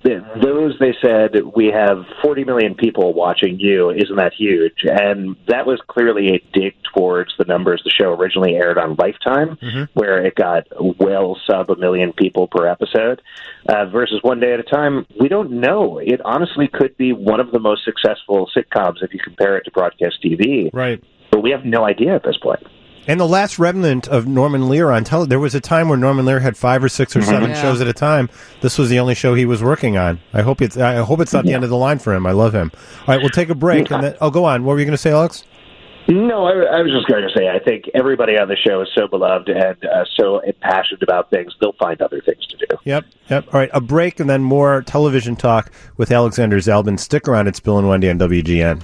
those, they said, we have 40 million people watching you. Isn't that huge? And that was clearly a dig towards the numbers the show originally aired on Lifetime, where it got well sub 1 million people per episode, versus One Day at a Time. We don't know. It honestly could be one of the most successful sitcoms if you compare it to broadcast TV. Right. But we have no idea at this point. And the last remnant of Norman Lear on television, there was a time where Norman Lear had 5 or 6 or 7 shows at a time. This was the only show he was working on. I hope it's not the end of the line for him. I love him. All right, we'll take a break. And then, go on. What were you going to say, Alex? No, I was just going to say, I think everybody on the show is so beloved and so passionate about things, they'll find other things to do. Yep. All right, a break and then more television talk with Alexander Zalben. Stick around. It's Bill and Wendy on WGN.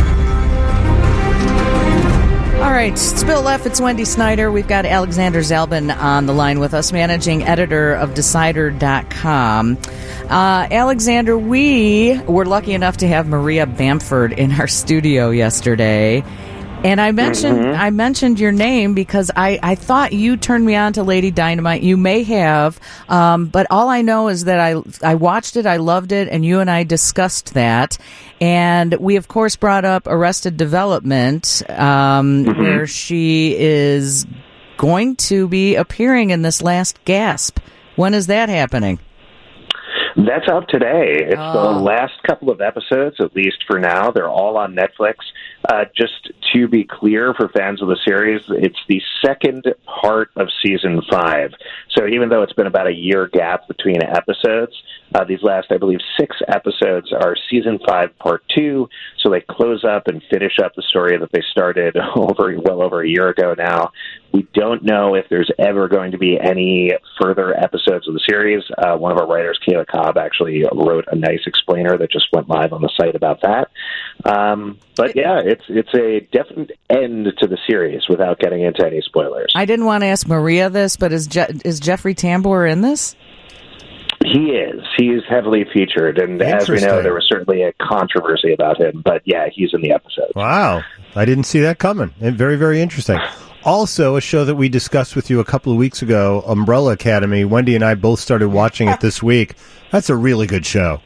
All right, it's Bill F. It's Wendy Snyder. We've got Alexander Zalben on the line with us, managing editor of Decider.com. Alexander, we were lucky enough to have Maria Bamford in our studio yesterday. And I mentioned your name because I thought you turned me on to Lady Dynamite. You may have, but all I know is that I watched it, I loved it, and you and I discussed that. And we, of course, brought up Arrested Development, where she is going to be appearing in this last gasp. When is that happening? That's out today. It's the last couple of episodes, at least for now. They're all on Netflix. Just to be clear for fans of the series, it's the second part of season 5. So even though it's been about a year gap between episodes, these last, I believe, 6 episodes are season 5, part 2. So they close up and finish up the story that they started well over a year ago now. We don't know if there's ever going to be any further episodes of the series. One of our writers, Kayla Cobb, actually wrote a nice explainer that just went live on the site about that. But yeah, it's a definite end to the series without getting into any spoilers. I didn't want to ask Maria this, but is Jeffrey Tambor in this? He is. He is heavily featured, and as we know, there was certainly a controversy about him, but yeah, he's in the episode. Wow. I didn't see that coming. Very, very interesting. Also, a show that we discussed with you a couple of weeks ago, Umbrella Academy. Wendy and I both started watching it this week. That's a really good show.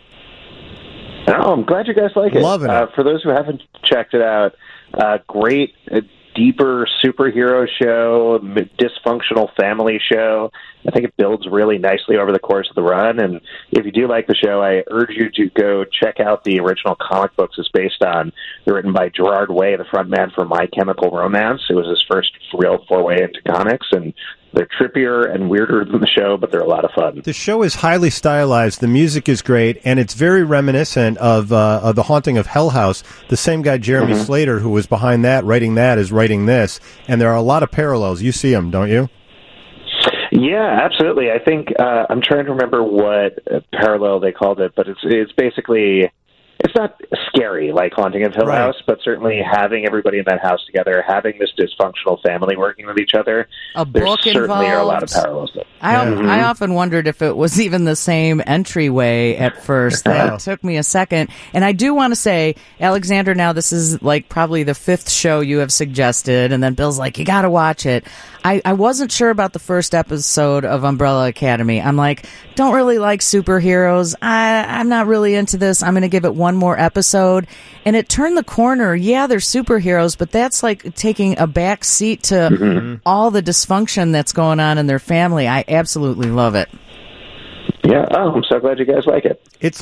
Oh, I'm glad you guys like it. Loving it. For those who haven't checked it out, great, deeper superhero show, dysfunctional family show. I think it builds really nicely over the course of the run. And if you do like the show, I urge you to go check out the original comic books it's based on. They're written by Gerard Way, the frontman for My Chemical Romance. It was his first real foray into comics, and they're trippier and weirder than the show, but they're a lot of fun. The show is highly stylized. The music is great, and it's very reminiscent of The Haunting of Hell House. The same guy, Jeremy Slater, who was behind that, writing that, is writing this. And there are a lot of parallels. You see them, don't you? Yeah, absolutely. I think I'm trying to remember what parallel they called it, but it's basically... It's not scary like Haunting of Hill House, but certainly having everybody in that house together, having this dysfunctional family working with each other, there certainly are a lot of parallels there. I often wondered if it was even the same entryway at first. That took me a second. And I do want to say, Alexander, now this is like probably the 5th show you have suggested, and then Bill's like, you got to watch it. I wasn't sure about the first episode of Umbrella Academy. I'm like, don't really like superheroes. I'm not really into this. I'm going to give it one more episode. And it turned the corner. Yeah, they're superheroes, but that's like taking a back seat to all the dysfunction that's going on in their family. I absolutely love it. Yeah, I'm so glad you guys like it. It's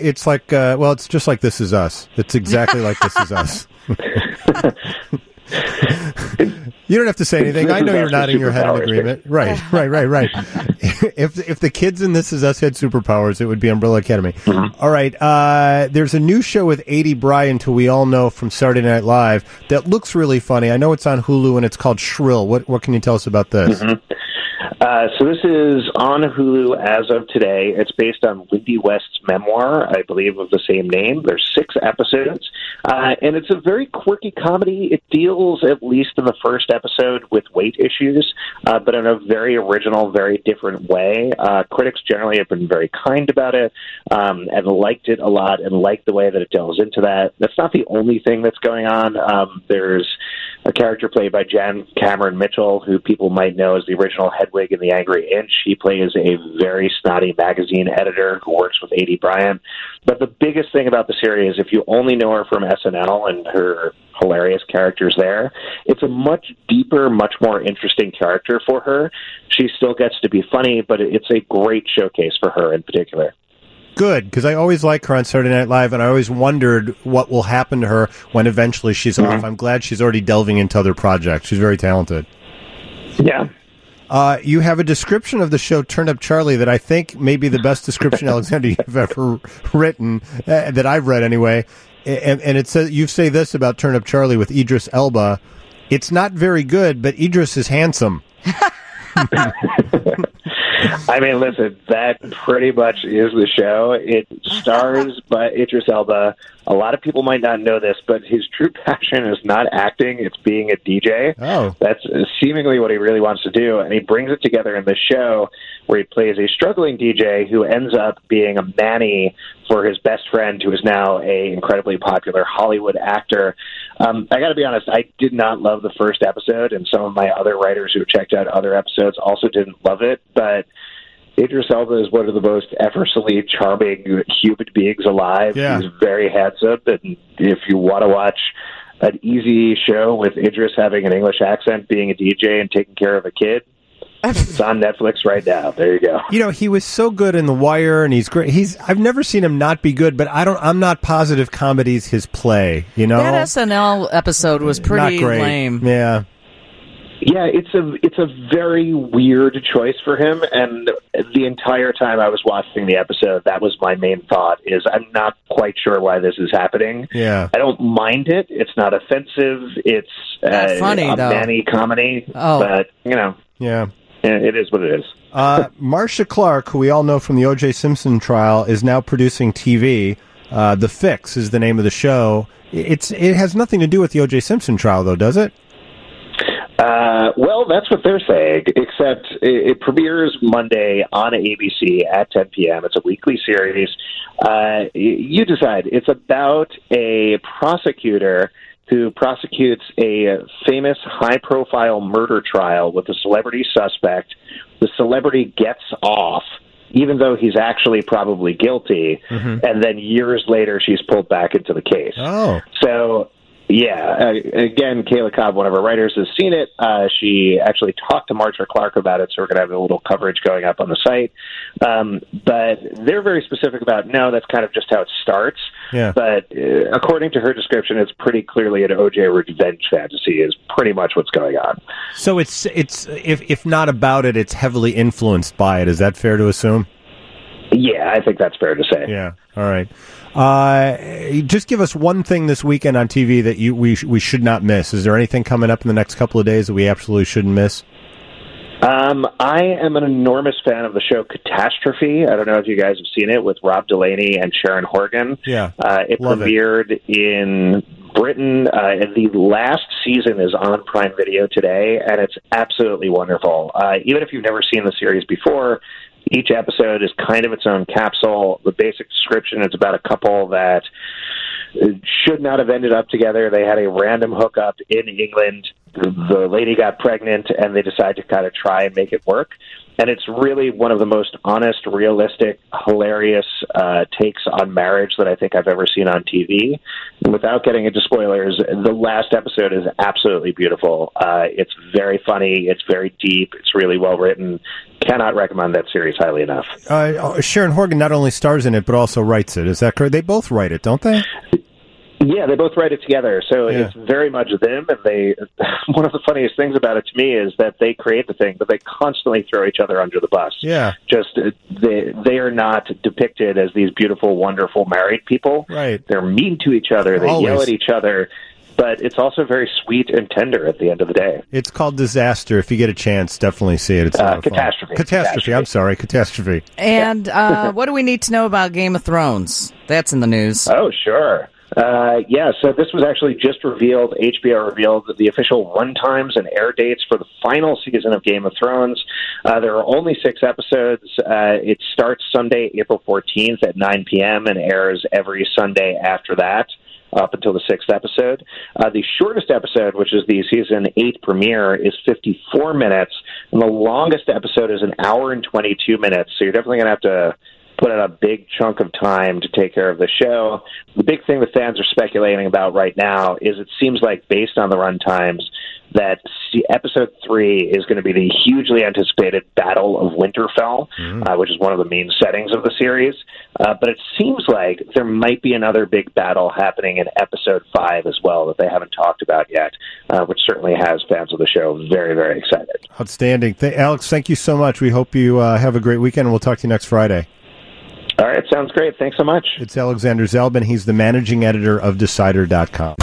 just like This Is Us. It's exactly like This Is Us. You don't have to say anything. I know you're nodding your head in agreement. Right. If the kids in This Is Us had superpowers, it would be Umbrella Academy. All right. There's a new show with Aidy Bryant, who we all know from Saturday Night Live, that looks really funny. I know it's on Hulu, and it's called Shrill. What can you tell us about this? So this is on Hulu as of today. It's based on Lindy West's memoir, I believe, of the same name. There's 6 episodes, and it's a very quirky comedy. It deals, at least in the first episode, with weight issues, but in a very original, very different way. Critics generally have been very kind about it and liked it a lot and liked the way that it delves into that. That's not the only thing that's going on. There's a character played by Jan Cameron Mitchell, who people might know as the original Hedwig in The Angry Inch. He plays a very snotty magazine editor who works with Aidy Bryant. But the biggest thing about the series, if you only know her from SNL and her hilarious characters there, it's a much deeper, much more interesting character for her. She still gets to be funny, but it's a great showcase for her in particular. Good, because I always like her on Saturday Night Live, and I always wondered what will happen to her when eventually she's off. I'm glad she's already delving into other projects. She's very talented. Yeah. You have a description of the show Turnip Charlie that I think may be the best description, Alexander, you've ever written, that I've read anyway. And it says, you say this about Turnip Charlie with Idris Elba: it's not very good, but Idris is handsome. I mean, listen, that pretty much is the show. It stars by Idris Elba. A lot of people might not know this, but his true passion is not acting, it's being a DJ. Oh. That's seemingly what he really wants to do, and he brings it together in this show where he plays a struggling DJ who ends up being a manny for his best friend, who is now a incredibly popular Hollywood actor. I got to be honest, I did not love the first episode, and some of my other writers who checked out other episodes also didn't love it, but Idris Elba is one of the most effortlessly charming human beings alive. Yeah. He's very handsome, and if you want to watch an easy show with Idris having an English accent, being a DJ, and taking care of a kid, it's on Netflix right now. There you go. You know, he was so good in The Wire, and he's great. I've never seen him not be good, but I'm not positive comedy's his play. You know, that SNL episode was pretty lame. Yeah. Yeah, it's a very weird choice for him, and the entire time I was watching the episode, that was my main thought, is I'm not quite sure why this is happening. Yeah. I don't mind it. It's not offensive. It's not funny, a though. manny comedy, but, you know. Yeah. It is what it is. Marcia Clark, who we all know from the O.J. Simpson trial, is now producing TV. The Fix is the name of the show. It has nothing to do with the O.J. Simpson trial, though, does it? Well, that's what they're saying, except it premieres Monday on ABC at 10 p.m. It's a weekly series. You decide. It's about a prosecutor who prosecutes a famous high-profile murder trial with a celebrity suspect. The celebrity gets off, even though he's actually probably guilty, and then years later she's pulled back into the case. Oh. So, yeah, again, Kayla Cobb, one of our writers, has seen it. She actually talked to Marcia Clark about it, so we're going to have a little coverage going up on the site. But they're very specific about, no, that's kind of just how it starts. Yeah. But according to her description, it's pretty clearly an OJ revenge fantasy is pretty much what's going on. So it's if not about it, it's heavily influenced by it. Is that fair to assume? Yeah, I think that's fair to say. Yeah. All right. Just give us one thing this weekend on TV that we should not miss. Is there anything coming up in the next couple of days that we absolutely shouldn't miss? I am an enormous fan of the show Catastrophe. I don't know if you guys have seen it with Rob Delaney and Sharon Horgan. Yeah. It premiered in Britain, and the last season is on Prime Video today, and it's absolutely wonderful. Even if you've never seen the series before, each episode is kind of its own capsule. The basic description is about a couple that should not have ended up together. They had a random hookup in England. The lady got pregnant, and they decided to kind of try and make it work. And it's really one of the most honest, realistic, hilarious takes on marriage that I think I've ever seen on TV. And without getting into spoilers, the last episode is absolutely beautiful. It's very funny. It's very deep. It's really well written. Cannot recommend that series highly enough. Sharon Horgan not only stars in it, but also writes it. Is that correct? They both write it, don't they? Yeah, they both write it together, so it's very much them. And one of the funniest things about it to me is that they create the thing, but they constantly throw each other under the bus. Yeah, just they are not depicted as these beautiful, wonderful married people. Right, they're mean to each other. They yell at each other. But it's also very sweet and tender at the end of the day. It's called Disaster. If you get a chance, definitely see it. It's Catastrophe. Catastrophe. I'm sorry, Catastrophe. And what do we need to know about Game of Thrones? That's in the news. Oh, sure. So this was actually just revealed. HBO revealed the official runtimes and air dates for the final season of Game of Thrones. There are only 6 episodes. It starts Sunday, April 14th at 9 p.m. and airs every Sunday after that. up until the 6th episode. The shortest episode, which is the season 8 premiere, is 54 minutes, and the longest episode is an hour and 22 minutes. So you're definitely going to have to put in a big chunk of time to take care of the show. The big thing that fans are speculating about right now is it seems like, based on the run times, that episode 3 is going to be the hugely anticipated Battle of Winterfell, which is one of the main settings of the series. But it seems like there might be another big battle happening in episode 5 as well that they haven't talked about yet, which certainly has fans of the show very, very excited. Outstanding. Alex, thank you so much. We hope you have a great weekend, and we'll talk to you next Friday. All right, sounds great. Thanks so much. It's Alexander Zalben. He's the managing editor of Decider.com.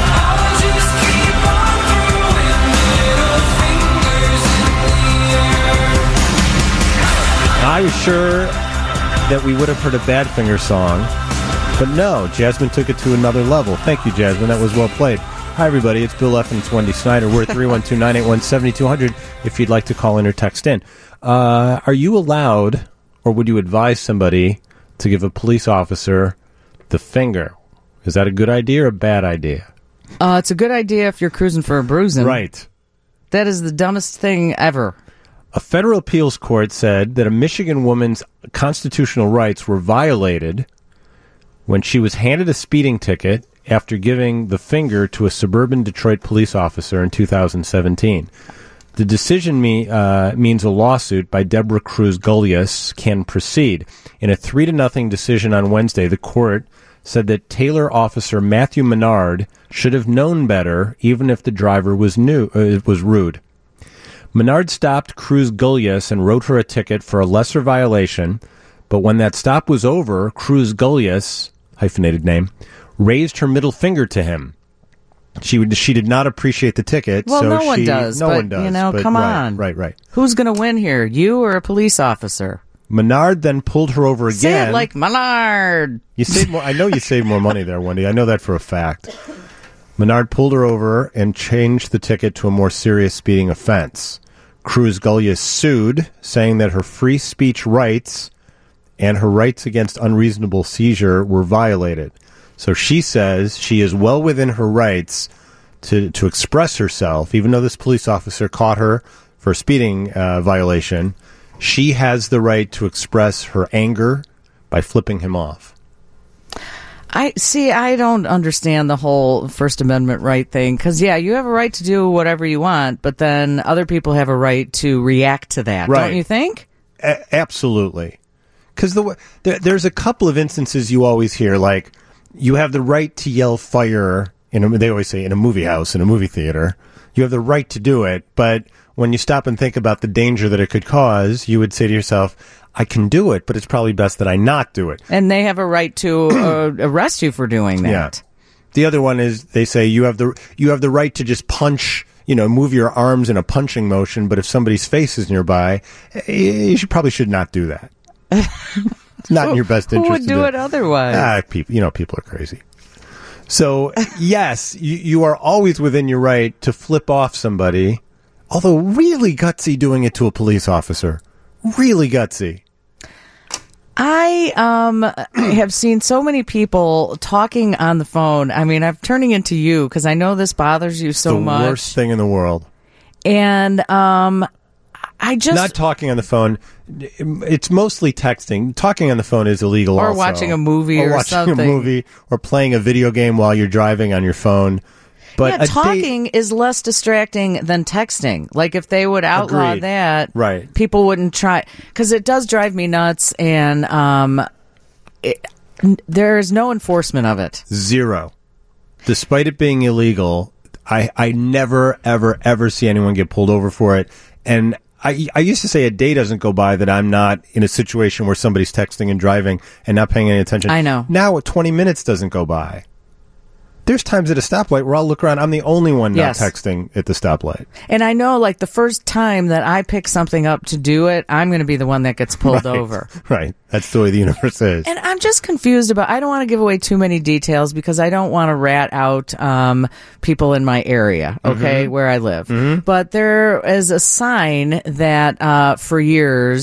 I was sure that we would have heard a Badfinger song, but no, Jasmine took it to another level. Thank you, Jasmine. That was well played. Hi, everybody. It's Bill F. and it's Wendy Snyder. We're at 312-981-7200 if you'd like to call in or text in. Are you allowed, or would you advise somebody to give a police officer the finger? Is that a good idea or a bad idea? It's a good idea if you're cruising for a bruising. Right. That is the dumbest thing ever. A federal appeals court said that a Michigan woman's constitutional rights were violated when she was handed a speeding ticket after giving the finger to a suburban Detroit police officer in 2017. The decision means a lawsuit by Deborah Cruz Gullias can proceed. In a 3-0 decision on Wednesday, the court said that Taylor officer Matthew Menard should have known better, even if the driver was rude. Menard stopped Cruz Gullias and wrote her a ticket for a lesser violation, but when that stop was over, Cruz Gullias, hyphenated name, raised her middle finger to him. She did not appreciate the ticket. Well, so no one does. No one does. You know, but come on. Right. Who's going to win here, you or a police officer? Menard then pulled her over again. Say it like Menard. You saved more. I know you saved more money there, Wendy. I know that for a fact. Menard pulled her over and changed the ticket to a more serious speeding offense. Cruz Gullias sued, saying that her free speech rights and her rights against unreasonable seizure were violated. So she says she is well within her rights to express herself, even though this police officer caught her for a speeding violation. She has the right to express her anger by flipping him off. I don't understand the whole First Amendment right thing, because, yeah, you have a right to do whatever you want, but then other people have a right to react to that, right. Don't you think? Absolutely. Because there's a couple of instances you always hear, like, you have the right to yell fire, they always say in a movie house, in a movie theater. You have the right to do it, but when you stop and think about the danger that it could cause, you would say to yourself, I can do it, but it's probably best that I not do it. And they have a right to arrest you for doing that. Yeah. The other one is they say you have the right to just punch, move your arms in a punching motion, but if somebody's face is nearby, you probably should not do that. It's not in your best interest. Who would do it otherwise? People are crazy. So, yes, you are always within your right to flip off somebody, although really gutsy doing it to a police officer. Really gutsy. I have seen so many people talking on the phone. I mean, I'm turning into you because I know this bothers you so much. The worst thing in the world. And I just... Not talking on the phone. It's mostly texting. Talking on the phone is illegal or also. Watching a movie or something. Watching a movie or playing a video game while you're driving on your phone. But yeah, talking is less distracting than texting. Like, if they would outlaw that, right. People wouldn't try. Because it does drive me nuts, and there is no enforcement of it. Zero. Despite it being illegal, I never, ever, ever see anyone get pulled over for it. And I used to say a day doesn't go by that I'm not in a situation where somebody's texting and driving and not paying any attention. I know. Now 20 minutes doesn't go by. There's times at a stoplight where I'll look around. I'm the only one not texting at the stoplight. And I know, like, the first time that I pick something up to do it, I'm going to be the one that gets pulled over. Right. That's the way the universe is. And I'm just confused about, I don't want to give away too many details because I don't want to rat out people in my area, okay, where I live. Mm-hmm. But there is a sign that for years...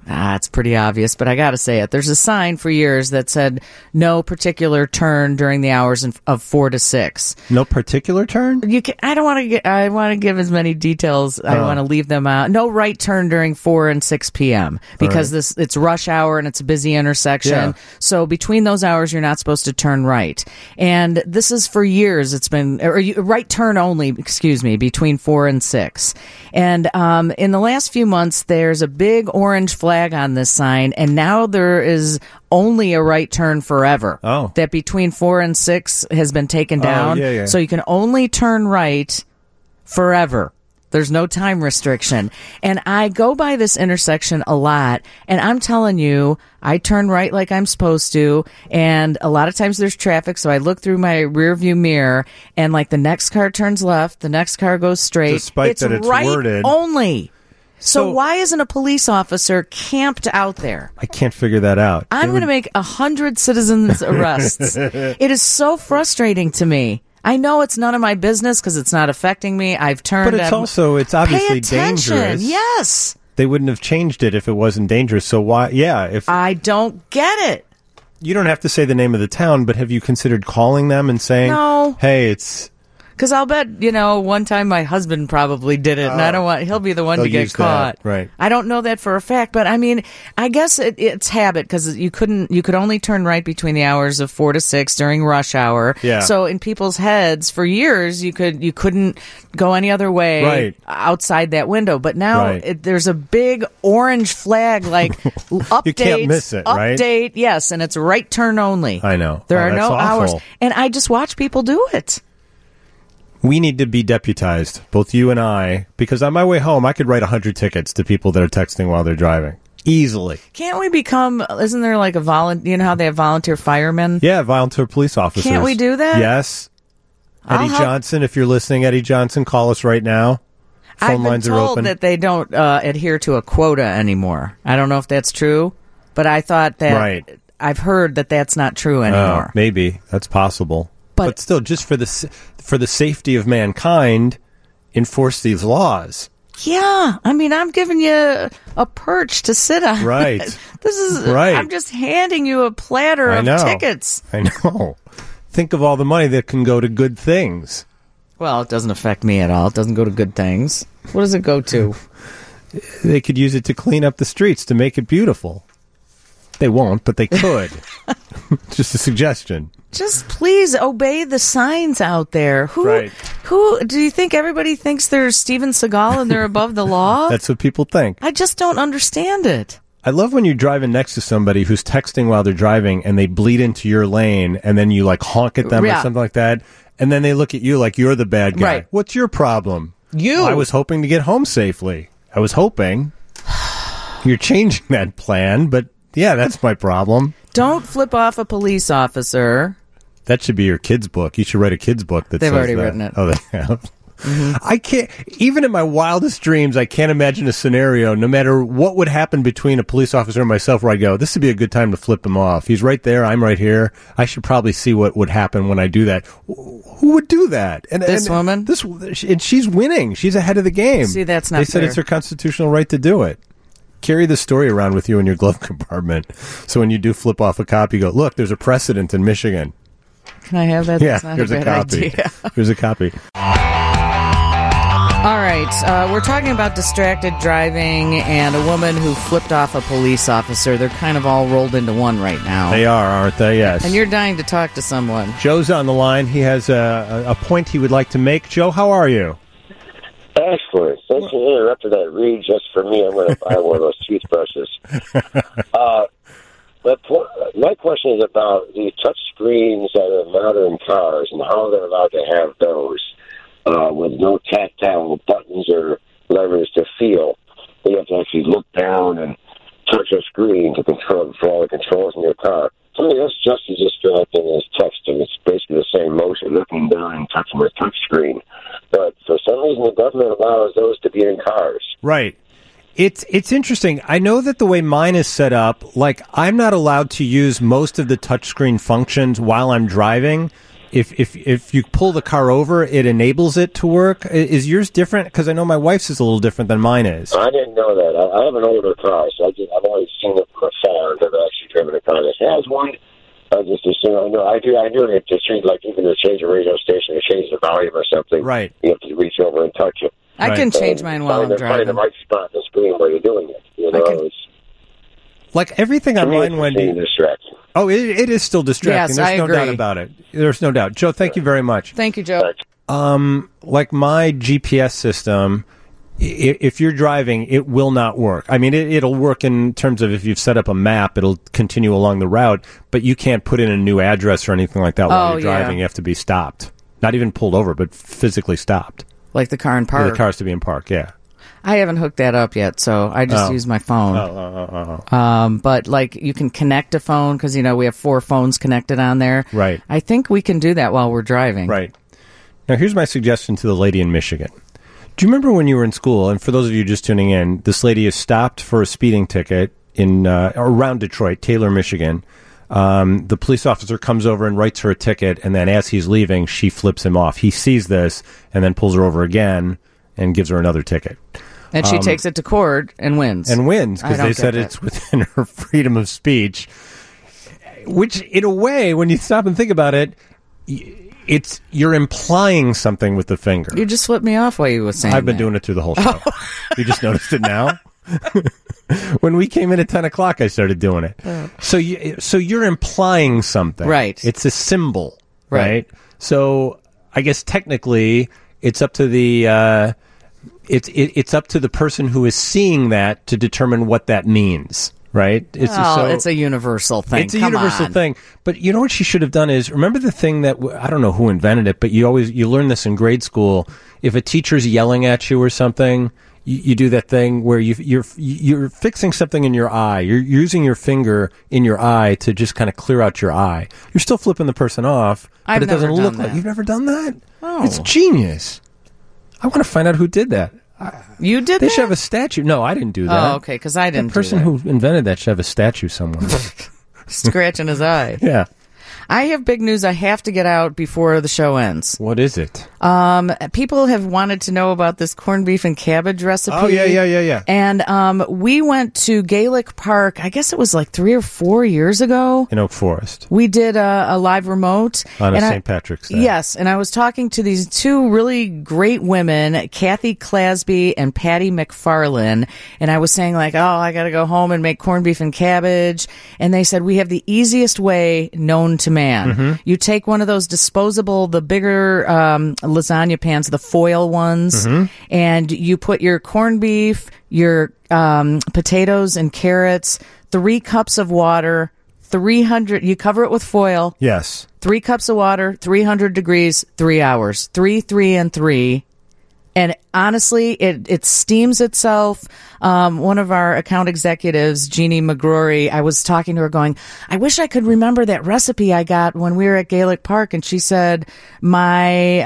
It's pretty obvious, but I got to say it. There's a sign for years that said no particular turn during the hours of 4 to 6. No particular turn? I don't want to. I want to give as many details. I want to leave them out. No right turn during 4 and 6 p.m. because it's rush hour and it's a busy intersection. Yeah. So between those hours, you're not supposed to turn right. And this is for years. It's been right turn only. Excuse me, between 4 and 6. And in the last few months, there's a big orange flag on this sign, and now there is only a right turn forever. Oh. That between 4 and 6 has been taken down. Yeah. So you can only turn right forever. There's no time restriction. And I go by this intersection a lot, and I'm telling you, I turn right like I'm supposed to, and a lot of times there's traffic, so I look through my rearview mirror, and like the next car turns left, the next car goes straight. Despite that it's right worded. Only. So why isn't a police officer camped out there? I can't figure that out. I'm going to make 100 citizens arrests. It is so frustrating to me. I know it's none of my business because it's not affecting me. I've turned. But it's obviously dangerous. Yes. They wouldn't have changed it if it wasn't dangerous. So why? Yeah. If I don't get it. You don't have to say the name of the town, but have you considered calling them and saying, "No, hey, it's." Because I'll bet, one time my husband probably did it, and I don't want, he'll be the one to get caught. Right. I don't know that for a fact, but I mean, I guess it's habit, because you could only turn right between the hours of 4 to 6 during rush hour. Yeah. So in people's heads, for years, you couldn't go any other way outside that window. But now there's a big orange flag, like, update. You can't miss it, right? Update, yes, and it's right turn only. I know. There are that's no awful. hours. And I just watch people do it. We need to be deputized, both you and I, because on my way home, I could write 100 tickets to people that are texting while they're driving. Easily. Can't we become, isn't there like a volunteer, you know how they have volunteer firemen? Yeah, volunteer police officers. Can't we do that? Yes. Eddie Johnson, if you're listening, Eddie Johnson, call us right now. Phone lines are open. I've been told that they don't adhere to a quota anymore. I don't know if that's true, but I thought that, I've heard that that's not true anymore. Maybe. That's possible. But still, just for the safety of mankind, enforce these laws. Yeah, I mean, I'm giving you a perch to sit on. Right. This is right. I'm just handing you a platter of tickets. I know. Think of all the money that can go to good things. Well, it doesn't affect me at all. It doesn't go to good things. What does it go to? They could use it to clean up the streets to make it beautiful. They won't, but they could. Just a suggestion. Just please obey the signs out there. Who do you think everybody thinks they're Steven Seagal and they're above the law? That's what people think. I just don't understand it. I love when you're driving next to somebody who's texting while they're driving and they bleed into your lane and then you like honk at them or something like that. And then they look at you like you're the bad guy. Right. What's your problem? I was hoping to get home safely. I was hoping. You're changing that plan, but yeah, that's my problem. Don't flip off a police officer. That should be your kid's book. You should write a kid's book that They've says already that. written it. Oh, they have? Mm-hmm. I can't, even in my wildest dreams, I can't imagine a scenario, no matter what would happen between a police officer and myself, where I go, this would be a good time to flip him off. He's right there. I'm right here. I should probably see what would happen when I do that. Who would do that? And this woman? And she's winning. She's ahead of the game. See, that's not They said fair. It's her constitutional right to do it. Carry the story around with you in your glove compartment. So when you do flip off a cop, you go, look, there's a precedent in Michigan. Can I have that? Yeah, That's not here's a bad copy. idea. Here's a copy. All right, we're talking about distracted driving and a woman who flipped off a police officer. They're kind of all rolled into one right now. They are, aren't they? Yes. And you're dying to talk to someone. Joe's on the line. He has a point he would like to make. Joe, how are you? Excellent. Since you interrupted that read just for me, I'm going to buy one of those toothbrushes. My question is about the touch screens that are modern cars and how they're allowed to have those with no tactile buttons or levers to feel. You have to actually look down and touch a screen to control for all the controls in your car. To me, that's just as distracting as texting. It's basically the same motion, looking down and touching the touch screen. But for some reason, the government allows those to be in cars. Right. It's interesting. I know that the way mine is set up, like I'm not allowed to use most of the touchscreen functions while I'm driving, if you pull the car over, it enables it to work. Is yours different? Because I know my wife's is a little different than mine is. I didn't know that. I have an older car, so I've always seen it from afar. I've never actually driven a car that has one. I just assume I knew it to change, like even to change a radio station or change the volume or something. Right. You have to reach over and touch it. I can change mine while I'm driving. Find the right spot on the screen where you're doing it. You know, like everything on mine, Wendy. Distracting. Oh, it is still distracting. Yes, There's no doubt about it. There's no doubt. Joe, thank you very much. Thank you, Joe. Like my GPS system, if you're driving, it will not work. I mean, it'll work in terms of if you've set up a map, it'll continue along the route, but you can't put in a new address or anything like that while you're driving. Yeah. You have to be stopped. Not even pulled over, but physically stopped. Like the car in park? Yeah, the car's to be in park, yeah. I haven't hooked that up yet, so I just use my phone. But, like, you can connect a phone because, we have 4 phones connected on there. Right. I think we can do that while we're driving. Right. Now, here's my suggestion to the lady in Michigan. Do you remember when you were in school, and for those of you just tuning in, this lady is stopped for a speeding ticket in around Detroit, Taylor, Michigan. The police officer comes over and writes her a ticket, and then as he's leaving, she flips him off. He sees this and then pulls her over again and gives her another ticket. And she takes it to court and wins. Because they said it's within her freedom of speech. Which, in a way, when you stop and think about it, you're implying something with the finger. You just flipped me off while you were saying I've been doing it through the whole show. You just noticed it now? When we came in at 10 o'clock, I started doing it. So you're implying something. Right. It's a symbol. Right? So I guess technically it's up to the... It's up to the person who is seeing that to determine what that means, right? It's a universal thing. It's a universal thing. But you know what she should have done is, remember the thing that, I don't know who invented it, but you learn this in grade school. If a teacher's yelling at you or something, you do that thing where you're fixing something in your eye. You're using your finger in your eye to just kind of clear out your eye. You're still flipping the person off, but it doesn't look like... You've never done that? Oh. It's genius. I want to find out who did that. You did that? They should have a statue. No, I didn't do that. Oh, okay, because I didn't do that. The person who invented that should have a statue somewhere. Scratching his eye. Yeah. I have big news I have to get out before the show ends. What is it? People have wanted to know about this corned beef and cabbage recipe. Oh, yeah. And we went to Gaelic Park, I guess it was like 3 or 4 years ago. In Oak Forest. We did a live remote. On St. Patrick's Day. Yes, and I was talking to these 2 really great women, Kathy Clasby and Patty McFarlane, and I was saying like, I got to go home and make corned beef and cabbage. And they said, we have the easiest way known to man. Mm-hmm. You take one of those disposable, the bigger lasagna pans, the foil ones, and you put your corned beef, your potatoes and carrots, 3 cups of water, 300, you cover it with foil. Yes. 3 cups of water, 300 degrees, 3 hours. 3, 3, and 3. And honestly, it steams itself. One of our account executives, Jeannie McGrory, I was talking to her going, I wish I could remember that recipe I got when we were at Gaelic Park. And she said, my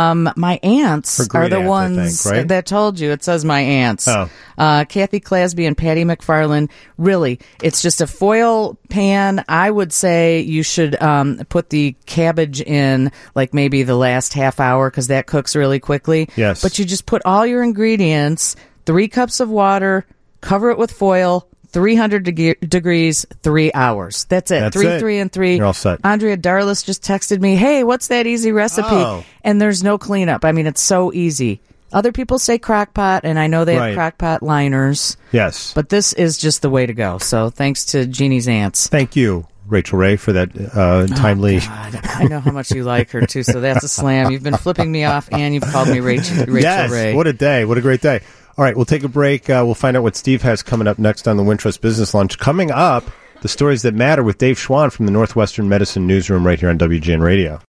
aunts are the ones that told you. It says my aunts. Oh. Kathy Clasby and Patty McFarlane. Really, it's just a foil pan. I would say you should put the cabbage in like maybe the last half hour because that cooks really quickly. Yes. But you just put all your ingredients, 3 cups of water, cover it with foil, 300 degrees, 3 hours. That's it. That's 3, it. 3, and 3. You're all set. Andrea Darlis just texted me, hey, what's that easy recipe? Oh. And there's no cleanup. I mean, it's so easy. Other people say crock pot, and I know they have crock pot liners. Yes. But this is just the way to go. So thanks to Jeannie's aunts. Thank you, Rachel Ray, for that timely... Oh, God. I know how much you like her, too, so that's a slam. You've been flipping me off, and you've called me Rachel Ray. What a day. What a great day. All right, we'll take a break. We'll find out what Steve has coming up next on the Wintrust Business Lunch. Coming up, the stories that matter with Dave Schwann from the Northwestern Medicine Newsroom right here on WGN Radio.